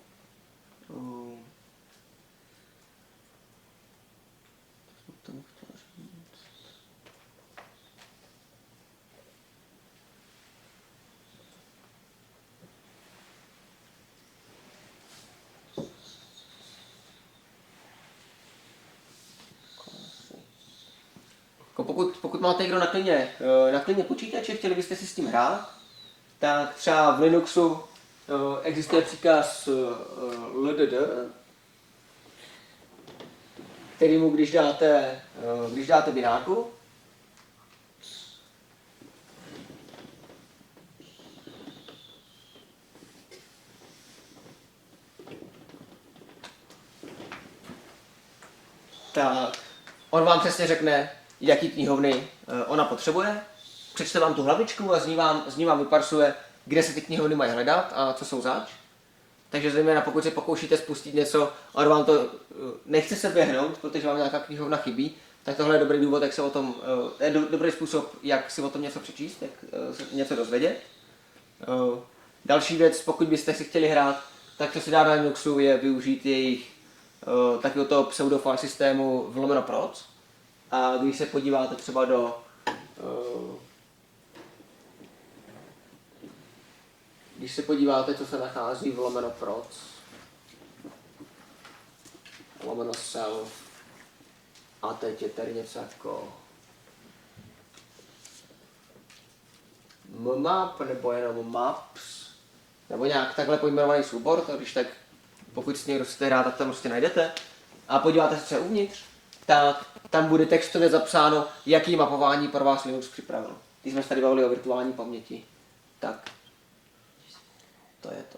Pokud, pokud máte někdo na klině, na klině počítače, chtěli byste si s tím hrát, tak třeba v Linuxu existuje příkaz ldd, kterýmu když dáte, když dáte binárku, tak on vám přesně řekne, jaký knihovny ona potřebuje, přečte vám tu hlavičku a z ní vám, z ní vám vyparsuje, kde se ty knihovny mají hledat a co jsou zač. Takže zejména pokud se pokoušíte spustit něco a on vám to nechce se běhnout, protože vám nějaká knihovna chybí, tak tohle je dobrý důvod, jak se o tom, je do, dobrý způsob, jak si o tom něco přečíst, jak se něco dozvědět. Další věc, pokud byste si chtěli hrát, tak co se dá na Linuxu je využít jejich takového toho pseudofile systému v lomeno proc, A když se podíváte třeba do uh, když se podíváte, co se nachází v lomeno proc, lomeno self, a teď je tady něco jako mmap nebo jenom maps, nebo nějak takhle pojmenovaný soubor, to když tak, pokud si někdo chcete hrát, tak tam prostě najdete. A podíváte se, co je uvnitř, tak tam bude textově zapsáno, jaký mapování pro vás Linux připravil. Když jsme se tady bavili o virtuální paměti, tak to je to.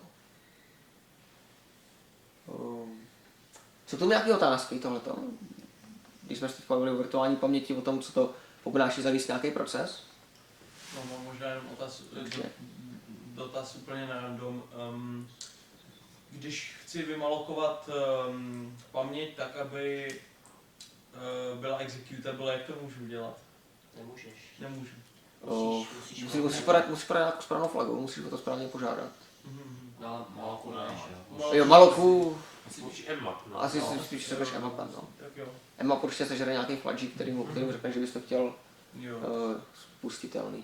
Um, jsou tu nějaké otázky tohleto? Když jsme se teď bavili o virtuální paměti, o tom, co to obnáší zavíst nějaký proces?
No, mám možná jenom otaz, do, dotaz úplně na random. Um, když chci vymalokovat um, paměť tak, aby uh, byla executable, jak to můžu dělat?
Nemůžeš.
Nemůžu.
O,
Musíš, musíš,
musíš, musíš, podat, musíš podat nějakou správnou flagu, musíš o to správně požádat.
Mhm.
No, ale malku ne, jo.
Jo, maloku,
Asi spíš M-map, no.
asi
no.
si spíš řekneš mmap, no.
Tak jo.
Mmap určitě sežere nějaký fladžík, který mu, který mu řekne, že bys to chtěl
Jo.
uh, spustitelný.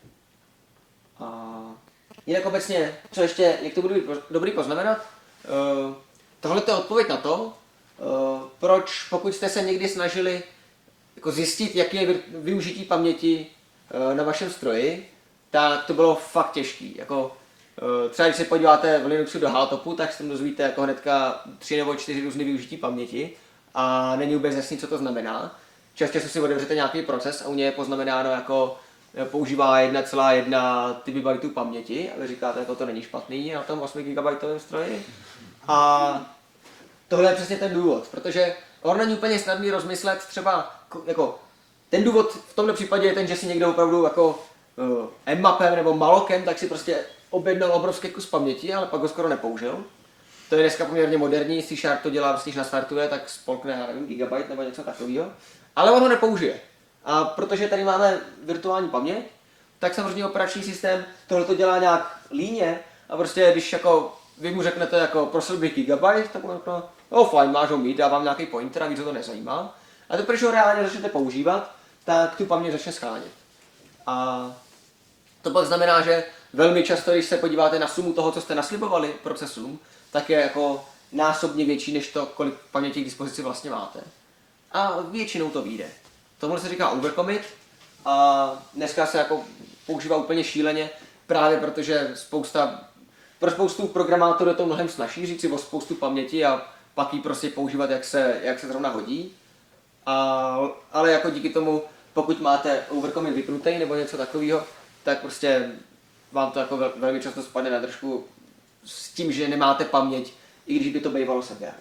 A jinak obecně, co ještě, jak to budu dobrý poznamenat, uh, tohle je odpověď na to, uh, proč pokud jste se někdy snažili jako zjistit, jaký je využití paměti uh, na vašem stroji, tak to bylo fakt těžký. Jako, uh, třeba když se podíváte v Linuxu do Haltopu, tak se tam dozvíte jako hnedka tři nebo čtyři různé využití paměti a není vůbec jasný, co to znamená. Často si otevřete nějaký proces a u něj je poznamenáno jako používá jedna celá jedna T B bajtů paměti a vy říkáte, jako to není špatný na tom osm gigabajtovém stroji. A tohle je přesně ten důvod, protože ono není úplně snadný rozmyslet třeba, jako, ten důvod v tomto případě je ten, že si někdo opravdu jako uh, mmapem nebo malokem, tak si prostě objednal obrovský kus paměti, ale pak ho skoro nepoužil. To je dneska poměrně moderní, C Sharp to dělá, když nastartuje, tak spolkne, já nevím, gigabyte nebo něco takového. Ale on ho nepoužije. A protože tady máme virtuální paměť, tak samozřejmě operační systém tohle to dělá nějak líně a prostě když jako vy mu řeknete jako prosil bych gigabyte, tak on řekne, no fajn, máš ho mít, dávám nějaký pointer a víc ho to nezajímá. A to, když ho reálně začnete používat, tak tu paměť začne schánět. A to pak znamená, že velmi často, když se podíváte na sumu toho, co jste naslibovali procesům, tak je jako násobně větší, než to, kolik paměti k dispozici vlastně máte. A většinou to vyjde. Tomuhle se říká overcommit a dneska se jako používá úplně šíleně, právě protože spousta, pro spoustu programátorů je to mnohem snažší říct si o spoustu paměti a pak ji prostě používat, jak se, jak se zrovna hodí. A, ale jako díky tomu, pokud máte overcommit vypnutý nebo něco takového, tak prostě vám to jako vel, velmi často spadne na držku s tím, že nemáte paměť, i když by to bývalo seběhlo.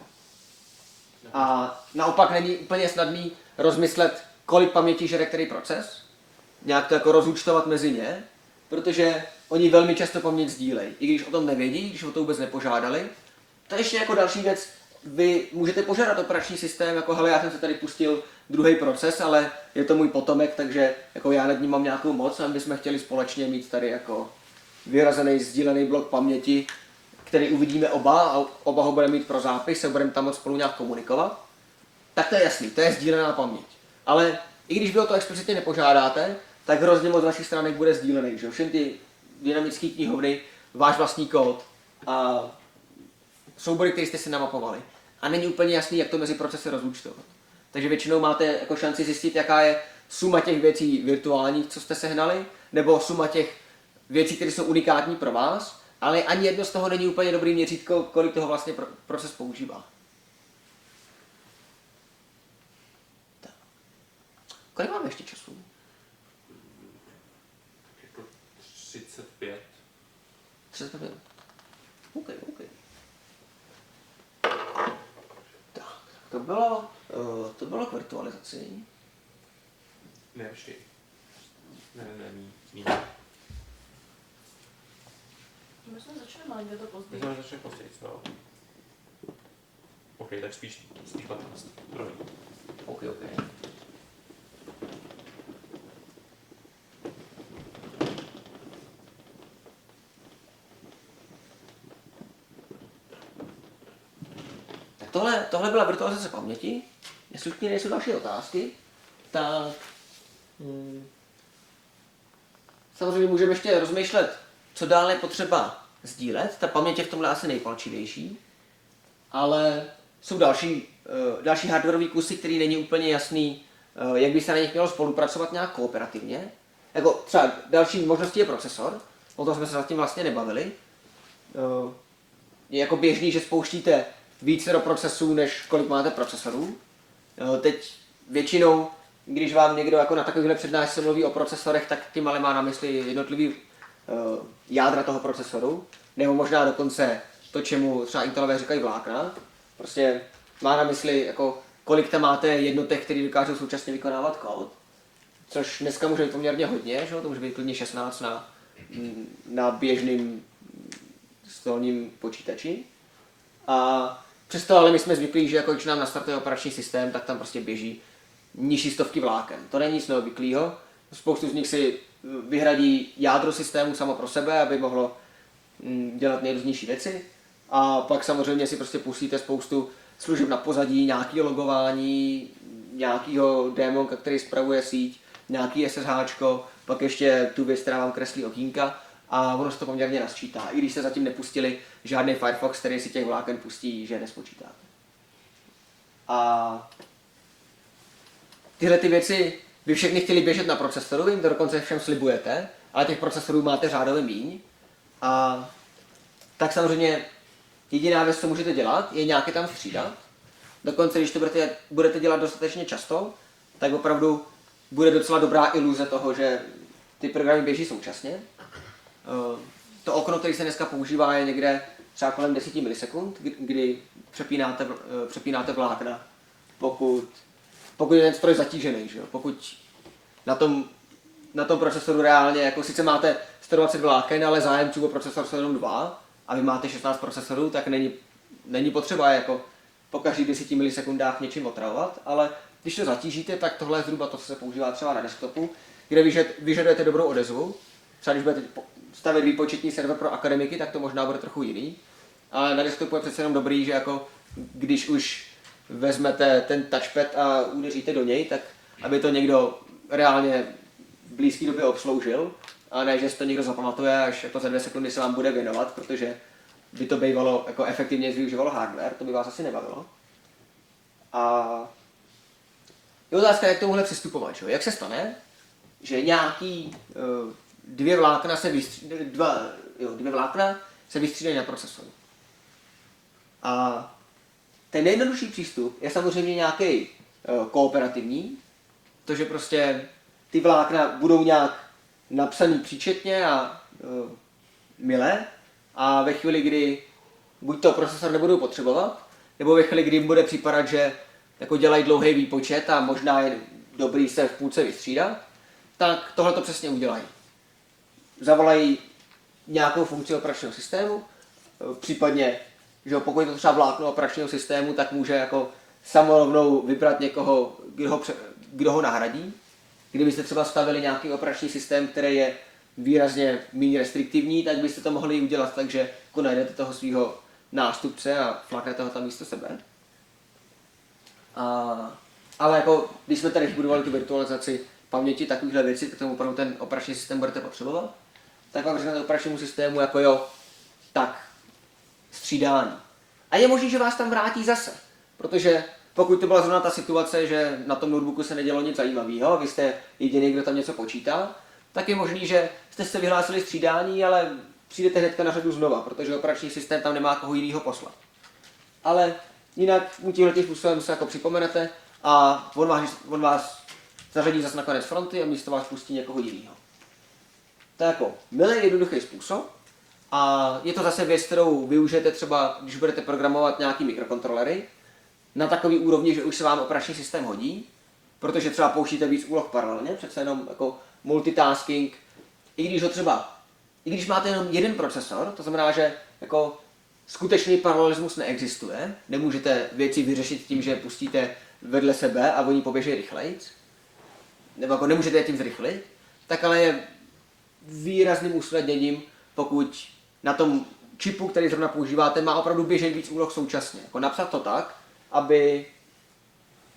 A naopak není úplně snadný rozmyslet, kolik paměti žere který proces, nějak to jako rozúčtovat mezi ně, protože oni velmi často paměť sdílejí, i když o tom nevědí, když o to vůbec nepožádali. To je ještě jako další věc, vy můžete požádat operační systém, jako hele, já jsem se tady pustil druhý proces, ale je to můj potomek, takže jako já nad ním mám nějakou moc a my bychom chtěli společně mít tady jako vyrazený sdílený blok paměti, který uvidíme oba a oba ho budeme mít pro zápis a budeme tam moc spolu nějak komunikovat. Tak to je jasný, to je sdílená paměť. Ale i když vy o to explicitně nepožádáte, tak hrozně moc vašich stránek bude sdílený, že všem ty dynamické knihovny, váš vlastní kód a soubory, které jste si namapovali. A není úplně jasný, jak to mezi procesy rozúčtovat. Takže většinou máte jako šanci zjistit, jaká je suma těch věcí virtuálních, co jste sehnali, nebo suma těch věcí, které jsou unikátní pro vás, ale ani jedno z toho není úplně dobrý měřítko, kolik toho vlastně proces používá. Tak. Kolik máme ještě času?
Jako třicet pět.
třicet pět minut. OK, OK. Tak, to bylo, uh, to bylo k virtualizaci.
Ne, počkej. Ne, ne, ne, mí, mí.
My jsme začali mít to
My
později.
jsme začali později, no. OK, tak spíš, spíš patnáct. Promiň.
OK, OK. Tak tohle, tohle byla virtualizace paměti. Jestli nejsou další otázky, tak hmm, samozřejmě můžeme ještě rozmýšlet, co dál je potřeba sdílet. Ta paměť je v tomhle asi nejpalčivější, ale jsou další, uh, další hardwareové kusy, který není úplně jasný, uh, jak by se na nich mělo spolupracovat nějak kooperativně. Jako třeba další možností je procesor, o tom jsme se zatím vlastně nebavili. Uh, je jako běžný, že spouštíte více do procesů, než kolik máte procesorů. Uh, teď většinou, když vám někdo jako na takovýchhle přednášce mluví o procesorech, tak tím ale má na mysli jednotlivý uh, jádra toho procesoru, nebo možná dokonce to, čemu třeba Intelové říkají vlákna. Prostě má na mysli, jako, kolik tam máte jednotek, které dokážou současně vykonávat kód. Což dneska může být poměrně hodně, že? To může být klidně šestnáct na, na běžným stolním počítači. A přesto ale my jsme zvyklí, že jako když nám nastartuje operační systém, tak tam prostě běží nižší stovky vláken. To není nic neobvyklého. Spoustu z nich si vyhradí jádro systému samo pro sebe, aby mohlo dělat nejrůznější věci. A pak samozřejmě si prostě pustíte spoustu služeb na pozadí, nějaký logování, nějakýho démonka, který spravuje síť, nějaký S S H, pak ještě tu věc, která vám kreslí okýnka a ono se to poměrně nasčítá. I když jste zatím nepustili žádný Firefox, který si těch vláken pustí, že nespočítáte. A tyhle ty věci by všechny chtěli běžet na procesoru, vy jim to dokonce všem slibujete, ale těch procesorů máte řádově míň. A tak samozřejmě jediná věc, co můžete dělat, je nějaké tam střídat. Dokonce, když to budete, budete dělat dostatečně často, tak opravdu bude docela dobrá iluze toho, že ty programy běží současně. To okno, které se dneska používá, je někde třeba kolem deset milisekund, kdy přepínáte, přepínáte vlákna, pokud, pokud je ten stroj zatížený. Že jo? Pokud na tom, na tom procesoru reálně, jako sice máte sto dvacet vláken, ale zájemců o procesor jsou jenom dva a vy máte šestnáct procesorů, tak není, není potřeba jako po každých deseti milisekundách něčím otravovat, ale když to zatížíte, tak tohle je zhruba to, co se používá třeba na desktopu, kde vyžadujete dobrou odezvu. Třeba když budete stavit výpočetní server pro akademiky, tak to možná bude trochu jiný. Ale na desktopu je přece jenom dobrý, že jako když už vezmete ten touchpad a udeříte do něj, tak aby to někdo reálně v blízké době obsloužil, a ne, že si to někdo zapamatuje, až jako za dvě sekundy se vám bude věnovat, protože by to bývalo, jako efektivně využívalo hardware, to by vás asi nebavilo. A je otázka, jak tomuhle přistupovat. Že? Jak se stane, že nějaký uh, dvě vlákna se vystřídají, dva, jo, dvě vlákna se vystřídají na procesoru. A ten nejjednodušší přístup je samozřejmě nějaký uh, kooperativní, to, že prostě ty vlákna budou nějak napsaný příčetně a uh, milé a ve chvíli, kdy buď to procesor nebudou potřebovat, nebo ve chvíli, kdy jim bude připadat, že jako dělají dlouhý výpočet a možná je dobrý se v půlce vystřídat, tak tohle to přesně udělají. Zavolají nějakou funkci operačního systému, případně, že pokud je to třeba vlákno operačního systému, tak může jako samorovnou vybrat někoho, kdo ho, kdo ho nahradí. Kdybyste třeba stavili nějaký operační systém, který je výrazně méně restriktivní, tak byste to mohli udělat tak, že jako najdete toho svého nástupce a flaknete ho tam místo sebe. A, ale jako, když jsme tady vbudovali tu virtualizaci paměti, takovýchhle věcí, k tomu opravdu ten operační systém budete potřebovat, tak vám řeknete operačnímu systému jako jo, tak, střídání. A je možné, že vás tam vrátí zase, protože pokud to byla zrovna ta situace, že na tom notebooku se nedělo nic zajímavého, vy jste jediný, kdo tam něco počítá, tak je možný, že jste se vyhlásili střídání, ale přijdete hnedka na řadu znova, protože operační systém tam nemá koho jinýho poslat. Ale jinak mu tímhle způsobem se jako připomenete a on vás, on vás zařadí zase na konec fronty a místo vás pustí někoho jiného. To je jako milý, jednoduchý způsob a je to zase věc, kterou využijete třeba, když budete programovat nějaký mikrokontrolery, na takový úrovni, že už se vám operační systém hodí, protože třeba pouštíte víc úloh paralelně, přece jenom jako multitasking, i když ho třeba, i když máte jenom jeden procesor, to znamená, že jako skutečný paralelismus neexistuje, nemůžete věci vyřešit tím, že pustíte vedle sebe a oni poběží rychlejc, nebo jako nemůžete je tím zrychlit, tak ale je výrazným usnadněním, pokud na tom čipu, který zrovna používáte, má opravdu běžet víc úloh současně. Jako napsat to tak, aby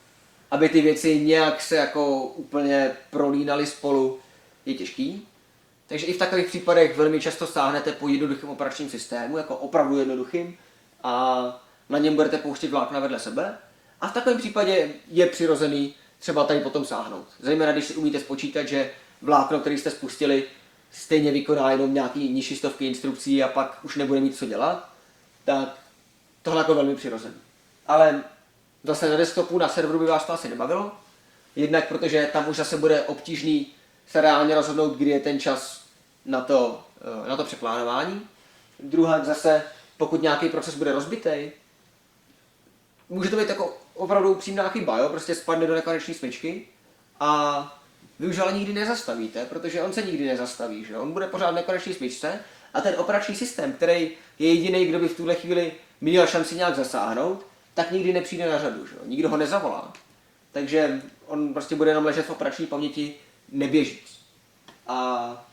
aby ty věci nějak se jako úplně prolínaly spolu, je těžký. Takže i v takových případech velmi často sáhnete po jednoduchém operačním systému, jako opravdu jednoduchým, a na něm budete pouštět vlákna vedle sebe. A v takovém případě je přirozený třeba tady potom sáhnout. Zejména když si umíte spočítat, že vlákno, který jste spustili, stejně vykoná jenom nějaký nižší stovky instrukcí a pak už nebude mít co dělat, tak tohle jako velmi přirozený. Ale zase na desktopu, na serveru by vás to asi nebavilo. Jednak protože tam už zase bude obtížný se reálně rozhodnout, kdy je ten čas na to, na to přeplánování. Druhá zase, pokud nějaký proces bude rozbitý, může to být jako opravdu upřímná chyba, jo? Prostě spadne do nekonečné smyčky a vy už ale nikdy nezastavíte, protože on se nikdy nezastaví, že? On bude pořád v nekonečné smyčce a ten operační systém, který je jediný, kdo by v tuhle chvíli měl šanci nějak zasáhnout, tak nikdy nepřijde na řadu, že? Nikdo ho nezavolá. Takže on prostě bude jenom ležet v operační paměti neběžíc. A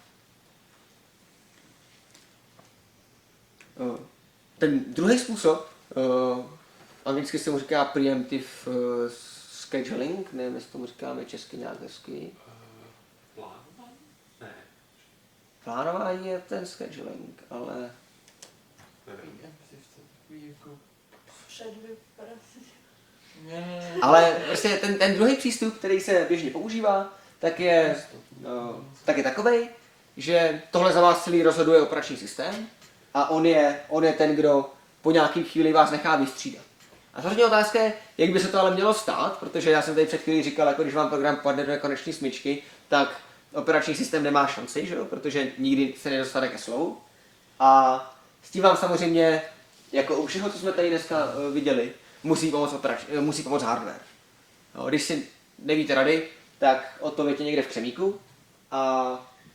ten druhý způsob, anglicky se mu říká preemptive scheduling, nevím, jestli tomu říkáme česky nějak hezky.
Plánování? Ne.
Plánování je ten scheduling, ale...
Nevím.
Ale prostě ten, ten druhý přístup, který se běžně používá, tak je, no, tak je takovej, že tohle za vás celý rozhoduje operační systém a on je, on je ten, kdo po nějaký chvíli vás nechá vystřídat. A samozřejmě otázka je, jak by se to ale mělo stát, protože já jsem tady před chvílí říkal, jako když vám program padne do nekonečné smyčky, tak operační systém nemá šanci, že jo? Protože nikdy se nedostane ke slovu. A s tím vám samozřejmě, jako u všeho, co jsme tady dneska uh, viděli, musí pomoct, operač- musí pomoct hardware. No, když si nevíte rady, tak odpověď je někde v křemíku. A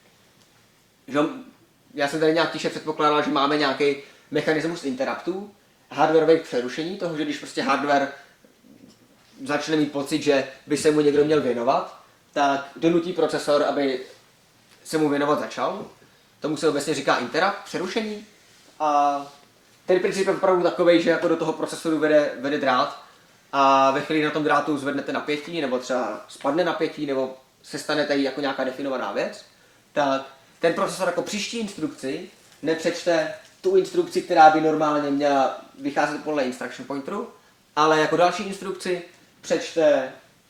že, já jsem tady nějak tiše předpokládal, že máme nějaký mechanismus interruptů, hardwareových přerušení toho, že když prostě hardware začne mít pocit, že by se mu někdo měl věnovat, tak donutí procesor, aby se mu věnovat začal. Tomu se obecně říká interrupt, přerušení. A ten princip je opravdu takový, že jako do toho procesoru vede, vede drát a ve chvíli na tom drátu zvednete napětí, nebo třeba spadne napětí, nebo se stane tady jako nějaká definovaná věc, tak ten procesor jako příští instrukci nepřečte tu instrukci, která by normálně měla vycházet podle instruction pointeru, ale jako další instrukci přečte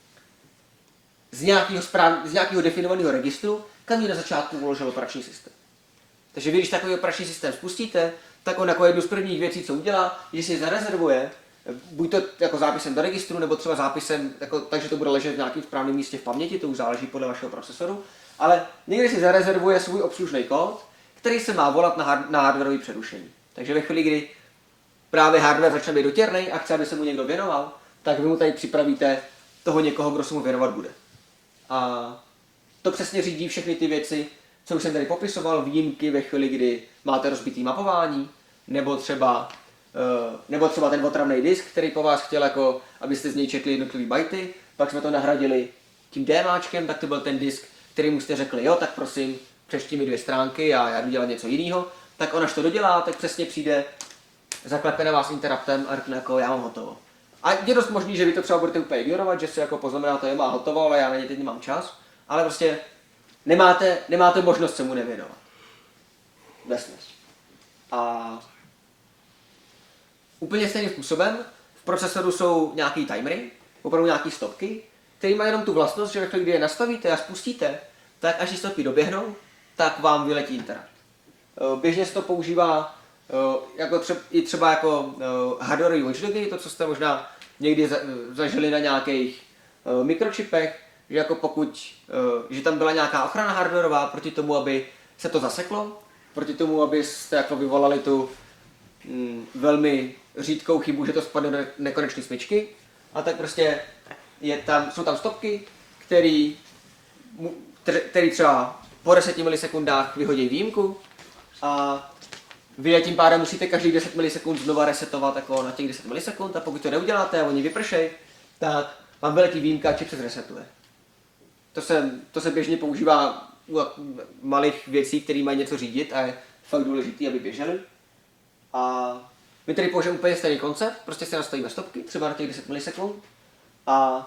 z nějakého, správ, z nějakého definovaného registru, kam je na začátku uložil operační systém. Takže vy, když takový operační systém spustíte, tak on jako jednu z prvních věcí, co udělá, je, že si zarezervuje, buď to jako zápisem do registru, nebo třeba zápisem, jako, takže to bude ležet v nějakém správném místě v paměti, to už záleží podle vašeho procesoru, ale někdy si zarezervuje svůj obslužný kód, který se má volat na, hard, na hardwareové přerušení. Takže ve chvíli, kdy právě hardware začne být dotěrnej a chce, aby se mu někdo věnoval, tak vy mu tady připravíte toho někoho, kdo se mu věnovat bude. A to přesně řídí všechny ty věci, co už jsem tady popisoval, výjimky ve chvíli, kdy máte rozbitý mapování, nebo třeba, uh, nebo třeba ten otravný disk, který po vás chtěl, jako, abyste z něj četli jednotlivý bajty, pak jsme to nahradili tím DMAčkem, tak to byl ten disk, který mu jste řekli, jo, tak prosím, přečti mi dvě stránky a já jdu dělat něco jiného, tak on až to dodělá, tak přesně přijde, zaklepe na vás interruptem a řekne, jako já mám hotovo. A je dost možný, že vy to třeba budete úplně ignorovat, že si jako poznamenáte, že má hotovo, ale já na ně teď nemám čas, ale prostě nemáte, nemáte možnost se mu nevěnovat. Vesměs. A úplně stejným způsobem v procesoru jsou nějaký timery, opravdu nějaký stopky, který mají jenom tu vlastnost, že ve chvíli, kdy je nastavíte a spustíte, tak až ty stopky doběhnou, tak vám vyletí interrupt. Běžně se to používá jako třeba, i třeba jako hardwareový watchdogy, to, co jste možná někdy zažili na nějakých mikročipech, že jako pokud, že tam byla nějaká ochrana hardwareová proti tomu, aby se to zaseklo, proti tomu, abyste jako vyvolali tu mm, velmi řídkou chybu, že to spadne do nekonečné smyčky, a tak prostě je tam, jsou tam stopky, který, který třeba po deseti milisekundách vyhodí výjimku a vy tím pádem musíte každých deset milisekund znova resetovat jako na těch deset milisekund a pokud to neuděláte a oni vypršej, tak vám vyletí výjimka a čip se zresetuje. To se, to se běžně používá u malých věcí, které mají něco řídit a je fakt důležité, aby běžely. A my tady použijeme úplně stejný koncept, prostě si nastavíme stopky, třeba na těch deset milisekund a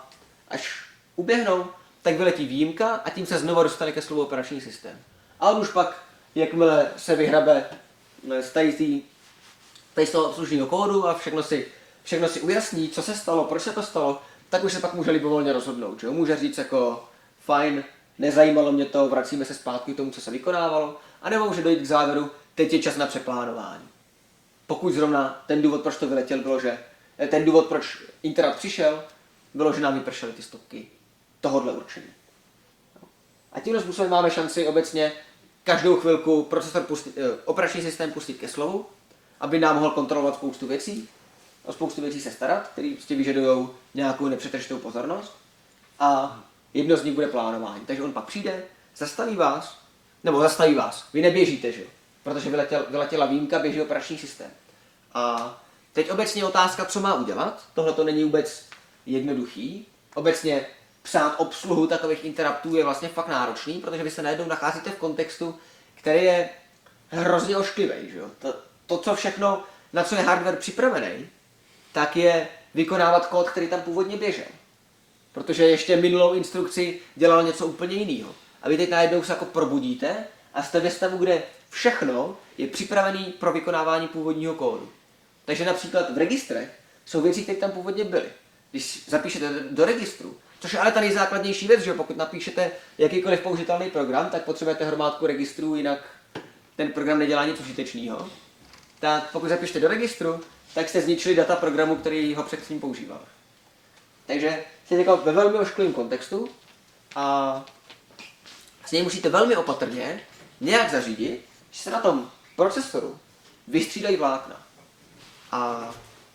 až uběhnou, tak vyletí výjimka a tím se znovu dostane ke slovu operační systém. A on už pak, jakmile se vyhrabe z tady tý, tady z toho obslužního kódu a všechno si, všechno si ujasní, co se stalo, proč se to stalo, tak už se pak může libovolně rozhodnout. Že? Může říct jako fajn, nezajímalo mě to, vracíme se zpátky k tomu, co se vykonávalo, anebo může dojít k závěru, teď je čas na přeplánování. Pokud zrovna ten důvod, proč to vyletěl, bylo, že ten důvod, proč interrupt přišel, bylo, že nám vypršely ty stopky tohohle určení. A tímhle způsobem máme šanci obecně každou chvilku procesor pustit, operační systém pustit ke slovu, aby nám mohl kontrolovat spoustu věcí, o spoustu věcí se starat, které prostě vyžadují nějakou nepřetržitou pozornost. A jedno z nich bude plánování. Takže on pak přijde, zastaví vás, nebo zastaví vás, vy neběžíte, že jo? Protože vyletěl, vyletěla výjimka, běží operační systém. A teď obecně otázka, co má udělat. Tohle to není vůbec jednoduchý. Obecně psát obsluhu takových interruptů je vlastně fakt náročný, protože vy se najednou nacházíte v kontextu, který je hrozně ošklivý. Že jo? To, to, co všechno, na co je hardware připravený, tak je vykonávat kód, který tam původně běžel. Protože ještě minulou instrukci dělal něco úplně jiného. A vy teď najednou se jako probudíte a jste ve stavu, kde všechno je připravené pro vykonávání původního kódu. Takže například v registrech jsou věci, které tam původně byly. Když zapíšete do registru, což je ale ta nejzákladnější věc, že pokud napíšete jakýkoliv použitelný program, tak potřebujete hromádku registrů, jinak ten program nedělá nic užitečného. Tak pokud zapíšete do registru, tak jste zničili data programu, který ho předtím používal. Takže jste jako ve velmi ošklivém kontextu a s něj musíte velmi opatrně nějak zařídit, že se na tom procesoru vystřídají vlákna. A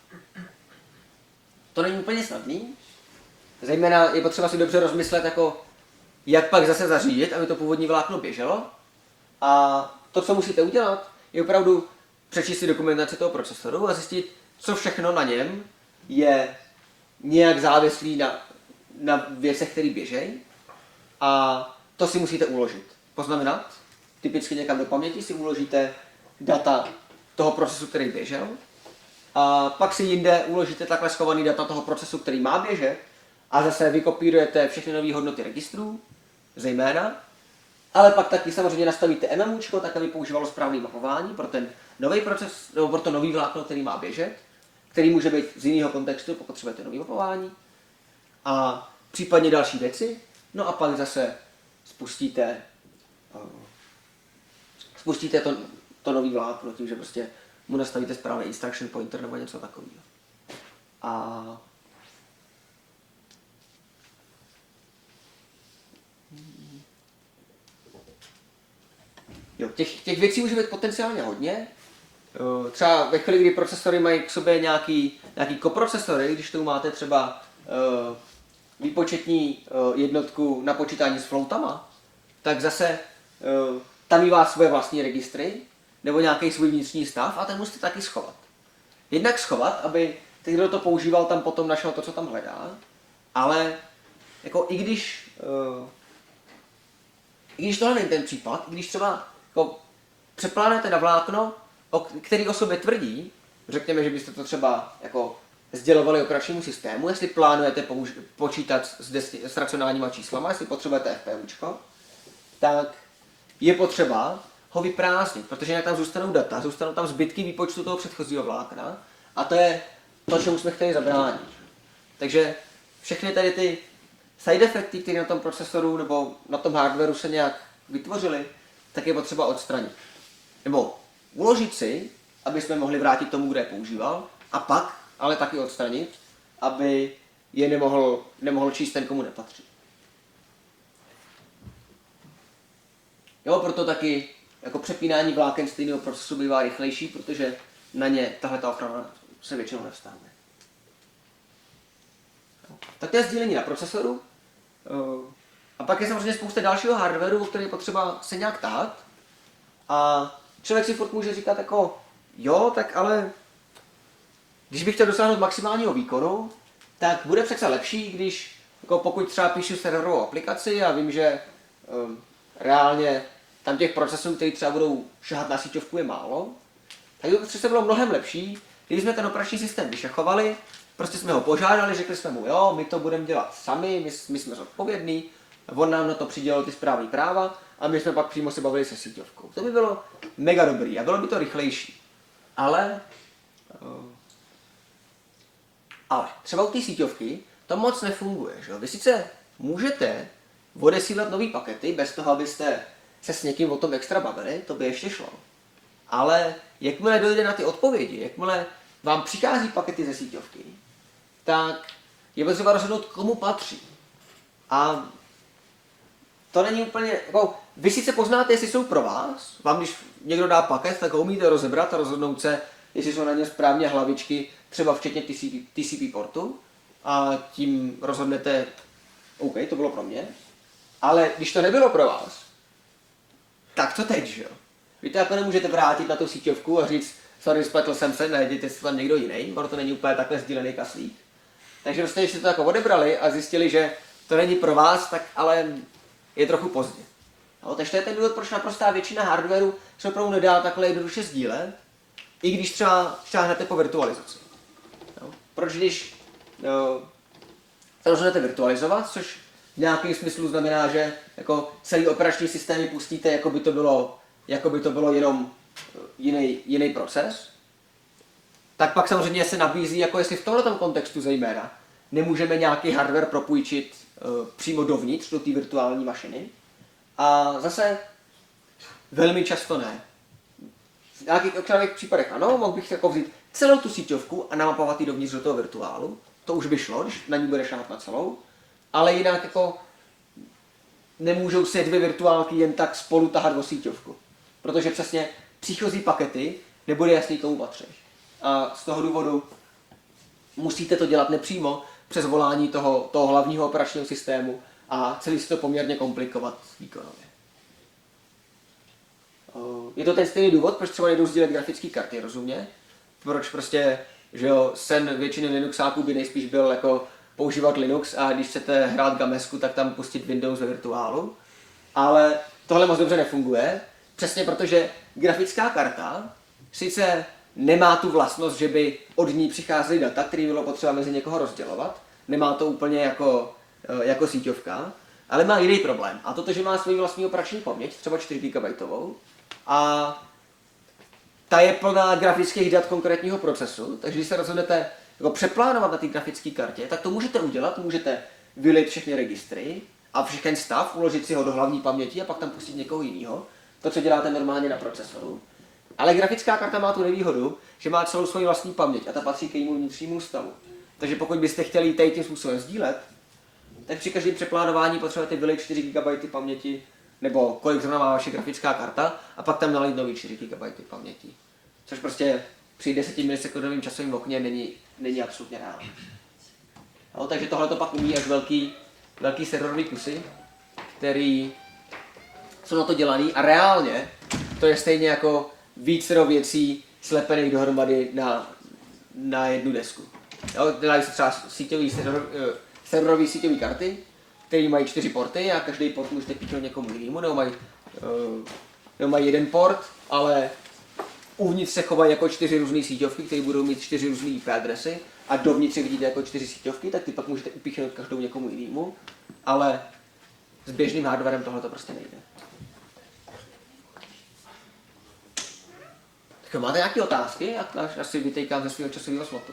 to není úplně snadný. Zejména je potřeba si dobře rozmyslet, jako, jak pak zase zařídit, aby to původní vlákno běželo. A to, co musíte udělat, je opravdu přečíst si dokumentaci toho procesoru a zjistit, co všechno na něm je nějak závislý na, na věcech, které běžejí. A to si musíte uložit. Poznamenat, typicky někam do paměti si uložíte data toho procesu, který běžel. A pak si jinde uložíte takhle schovaný data toho procesu, který má běžet. A zase vykopírujete všechny nové hodnoty registrů, zejména. Ale pak taky samozřejmě nastavíte MMUčko, tak aby používalo správné mapování pro ten nový proces, nebo pro to nový vlákno, který má běžet, který může být z jiného kontextu, pokud potřebujete nový mapování. A případně další věci. No a pak zase spustíte, spustíte to, to nový vlákno tím, že prostě mu nastavíte správný instruction pointer nebo něco takového. A jo, těch, těch věcí může být potenciálně hodně. Třeba ve chvíli, kdy procesory mají k sobě nějaký, nějaký koprocesory, když tu máte třeba uh, výpočetní uh, jednotku na počítání s floatama, tak zase uh, tam mívá svoje vlastní registry nebo nějaký svůj vnitřní stav a ten musíte taky schovat. Jednak schovat, aby ten, kdo to používal, tam potom našel to, co tam hledá, ale jako i když, uh, i když tohle není ten případ, i když třeba jako, přeplánujete na vlákno, který o sobě tvrdí, řekněme, že byste to třeba jako sdělovali operačnímu systému, jestli plánujete použ- počítat s, desi- s racionálníma číslama, jestli potřebujete FPUčko, tak je potřeba ho vyprázdnit, protože jinak tam zůstanou data, zůstanou tam zbytky výpočtu toho předchozího vlákna a to je to, čemu jsme chtěli zabránit. Takže všechny tady ty side efekty, které na tom procesoru nebo na tom hardwareu se nějak vytvořily, tak je potřeba odstranit. Nebo uložit si, aby jsme mohli vrátit tomu, kde je používal, a pak ale taky odstranit, aby je nemohl, nemohl číst ten, komu nepatří. Jo, proto taky jako přepínání vláken stejného procesu bývá rychlejší, protože na ně tahle ta ochrana se většinou nevztáhne. Tak to je sdílení na procesoru. A pak je samozřejmě spousta dalšího hardwareu, o který je potřeba se nějak tahat. A člověk si furt může říkat jako, jo, tak ale když bych chtěl dosáhnout maximálního výkonu, tak bude přece lepší, když jako pokud třeba píšu serverovou aplikaci a vím, že um, reálně tam těch procesů, které třeba budou šahat na síťovku, je málo, tak by přece bylo mnohem lepší, Když jsme ten operační systém vyšachovali, prostě jsme ho požádali, řekli jsme mu, jo, my to budeme dělat sami, my, my jsme zodpovědní, on nám na to přidělal ty správní práva a my jsme pak přímo se bavili se síťovkou. To by bylo mega dobrý a bylo by to rychlejší. Ale, uh, ale třeba u té síťovky to moc nefunguje. Že? Vy sice můžete odesílat nový pakety bez toho, abyste se s někým o tom extra bavili, to by ještě šlo. Ale jakmile dojde na ty odpovědi, jakmile vám přichází pakety ze síťovky, tak je potřeba rozhodnout, komu patří. A to není úplně, jako, vy sice poznáte, jestli jsou pro vás, vám když někdo dá paket, tak ho umíte rozebrat a rozhodnout se, jestli jsou na ně správně hlavičky, třeba včetně T C P portu, a tím rozhodnete, OK, to bylo pro mě, ale když to nebylo pro vás, tak to teď, že jo? Vy to jako nemůžete vrátit na tu síťovku a říct, sorry, spletl jsem se, najděte si tam někdo jiný, ono to není úplně takhle sdílený kaslík. Takže prostě, když jste to jako odebrali a zjistili, že to není pro vás, tak ale je trochu pozdě. No, takže to je ten důvod, proč naprostá většina hardwareu se opravdu nedá takhle jednoduše sdílet, i když třeba šáhnete po virtualizaci. No, proč když no, se rozhodnete virtualizovat, což v nějakém smyslu znamená, že jako celý operační systémy pustíte, jako by to bylo, jako by to bylo jenom jiný, jiný proces, tak pak samozřejmě se nabízí, jako jestli v tomto kontextu zejména nemůžeme nějaký hardware propůjčit uh, přímo dovnitř do té virtuální mašiny. A zase velmi často ne. V nějakých okrajových případech ano, mohl bych jako vzít celou tu síťovku a namapovat ji dovnitř do toho virtuálu. To už by šlo, když na ní bude šáhat na celou. Ale jinak jako nemůžou se dvě virtuálky jen tak spolu tahat o síťovku. Protože přesně příchozí pakety nebude jasný, komu patří. A z toho důvodu musíte to dělat nepřímo přes volání toho, toho hlavního operačního systému a celý si to poměrně komplikovat výkonově. Je to ten stejný důvod, proč třeba nejdou sdílet grafické karty, rozumě? Proč prostě, že jo, sen většiny Linuxáků by nejspíš byl jako používat Linux a když chcete hrát Gamesku, tak tam pustit Windows ve virtuálu. Ale tohle moc dobře nefunguje, přesně protože grafická karta sice nemá tu vlastnost, že by od ní přicházely data, které bylo potřeba mezi někoho rozdělovat. Nemá to úplně jako, jako síťovka, ale má jiný problém. A to, že má svoji vlastní operační paměť, třeba čtyři gigabajtovou, a ta je plná grafických dat konkrétního procesu, takže když se rozhodnete jako přeplánovat na té grafické kartě, tak to můžete udělat, můžete vylít všechny registry a všechny stav, uložit si ho do hlavní paměti a pak tam pustit někoho jiného. To, co děláte normálně na procesoru. Ale grafická karta má tu nevýhodu, že má celou svoji vlastní paměť a ta patří k jejímu vnitřnímu stavu. Takže pokud byste chtěli ji tím způsobem sdílet, tak při každém přeplánování potřebujete vylít čtyři gigabajty paměti, nebo kolik zrovna má vaše grafická karta, a pak tam nalít nový čtyři gigabajty paměti. Což prostě při deseti milisekundovém časovém okně není, není absolutně reálné. No, takže tohle to pak umí až velký, velký serverový kusy, který jsou na to dělaný a reálně to je stejně jako vícero věcí slepených dohromady na, na jednu desku. Jo, dělají se třeba síťový, server, serverový síťový karty, které mají čtyři porty a každý port můžete píchnout někomu jinému, nebo mají, uh, nebo mají jeden port, ale uvnitř se chovají jako čtyři různé síťovky, které budou mít čtyři různé I P adresy a dovnitř vidíte jako čtyři síťovky, tak ty pak můžete upíchnout každou někomu jinému, ale s běžným hardwarem tohle to prostě nejde. Tak máte nějaké otázky? Až asi vytejkám ze svého časového slotu.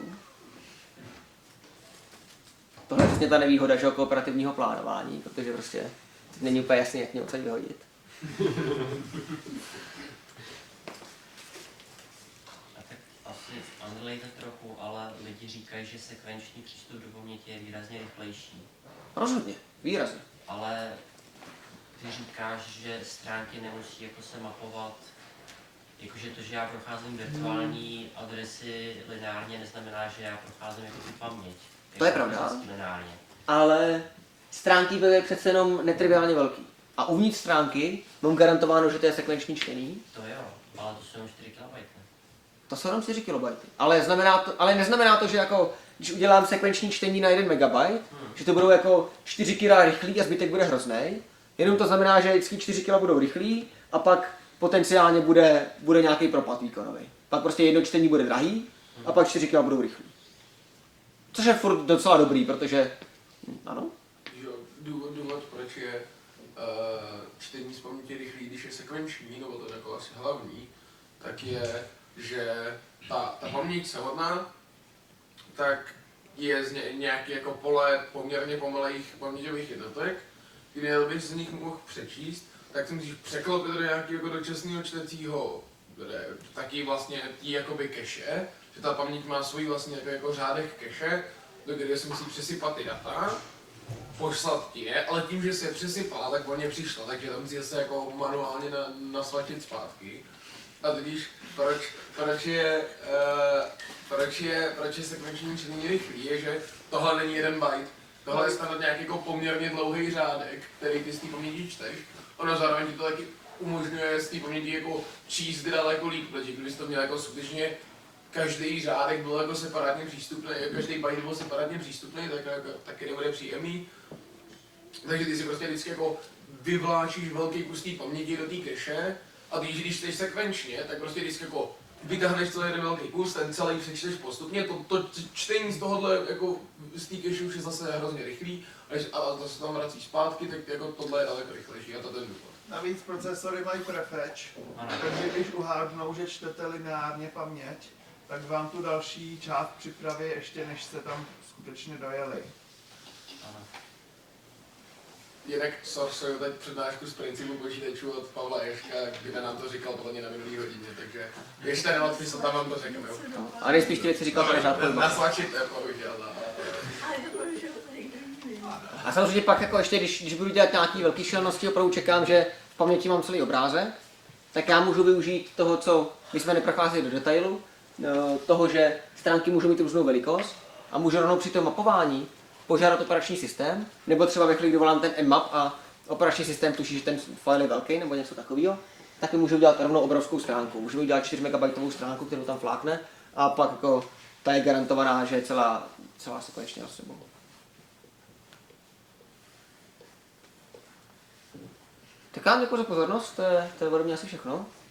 Tohle je přesně ta nevýhoda, že, kooperativního plánování, protože prostě není úplně jasný, jak mě odsaď vyhodit.
Asi unrelated trochu, ale lidi říkají, že sekvenční přístup do paměti je výrazně rychlejší.
Rozhodně, výrazně.
Ale ty říkáš, že stránky nemusí jako se mapovat, jakože to, že já procházím virtuální adresy lineárně, neznamená, že já procházím jako tu paměť.
To je pravda.
Lineárně.
Ale stránky byly přece jenom netriviálně velký. A uvnitř stránky mám garantováno, že to je sekvenční čtení.
To jo, ale to jsou jenom čtyři kilobajty.
To jsou jenom čtyři kilobajty. Ale, znamená to, ale neznamená to, že jako, když udělám sekvenční čtení na jeden megabajt, hmm. že to budou jako čtyři kila rychlý a zbytek bude hrozný. Jenom to znamená, že vždycky čtyři kila budou rychlý a pak potenciálně bude, bude nějaký propad výkonový. Pak prostě jedno čtení bude drahý a pak čtyři kila budou rychlí. Což je furt docela dobrý, protože, hm, ano,
Jo, důvod, důvod, proč je uh, čtení z paměti rychlý, když je sekvenční, nebo to jako asi hlavní, tak je, že ta, ta paměť samotná, tak je z ně, nějaký jako pole poměrně pomalejch paměťových jednotek, kdy abych z nich mohl přečíst, tak si musíš překlopit do nějakého jako dočasného čtecího, kde taky vlastně tý jakoby cache, že ta paměť má svůj vlastně jako, jako řádek cache, do kde si musí přesypat ty data, poslat ti je, ale tím, že se je přesypala, tak o ně přišla, takže to musí se jako manuálně na, nasvatit zpátky. A tudíž proč, proč je, uh, proč je, proč je sekvenční čtení rychlý, je, že tohle není jeden byte, tohle je standard nějaký jako poměrně dlouhý řádek, který ty z té paměti čteš. Ono zároveň ti to taky umožňuje z té paměti jako číst daleko líp, protože kdybys to měl jako skutečně každý řádek byl jako separátně přístupný, každý byte byl separátně přístupný, tak jako, taky nebude příjemný. Takže ty si prostě vždycky jako vyvláčíš velký kus té paměti do té cache a když, když čteš sekvenčně, tak prostě vždycky jako vytáhneš celý jeden velký kus, ten celý přečteš postupně, to, to čtení z tohohle jako z té cache už je zase hrozně rychlý a to se tam vrací zpátky, tak jako tohle je daleko rychlejší a to ten důvod.
Navíc procesory mají prefetch,
Ano.
takže když uhádnou, že čtete lineárně paměť, tak vám tu další část připraví ještě než jste tam skutečně dojeli.
Ano.
Jinak sorsuju teď přednášku z principu počítačů od Pavla Ješka, kde nám to říkal podle mě na minulý hodině, takže ještě neodpisl, tam vám to řeknu.
no. A nejspíš ty věci říkal pořád pojma.
Naslačit nebo bohužel.
Ale to bohužel to někdo jiný.
A samozřejmě pak jako ještě, když, když budu dělat nějaký velký šílenosti, opravdu čekám, že v paměti mám celý obrázek, tak já můžu využít toho, co my jsme neprocházeli do detailu, toho, že stránky můžou mít různou velikost a můžu rovnou při tom mapování požádat operační systém, nebo třeba ve chvíli, kdy volám ten mmap a operační systém tuší, že ten file je velký nebo něco takového, tak mi můžu udělat rovnou obrovskou stránku. Můžu udělat čtyři megabajtovou stránku, kterou tam flákne a pak jako ta je garantovaná, že celá, celá se konečně za sebou. Tak já vám děkuji za pozornost, to je, to je ode mě asi všechno.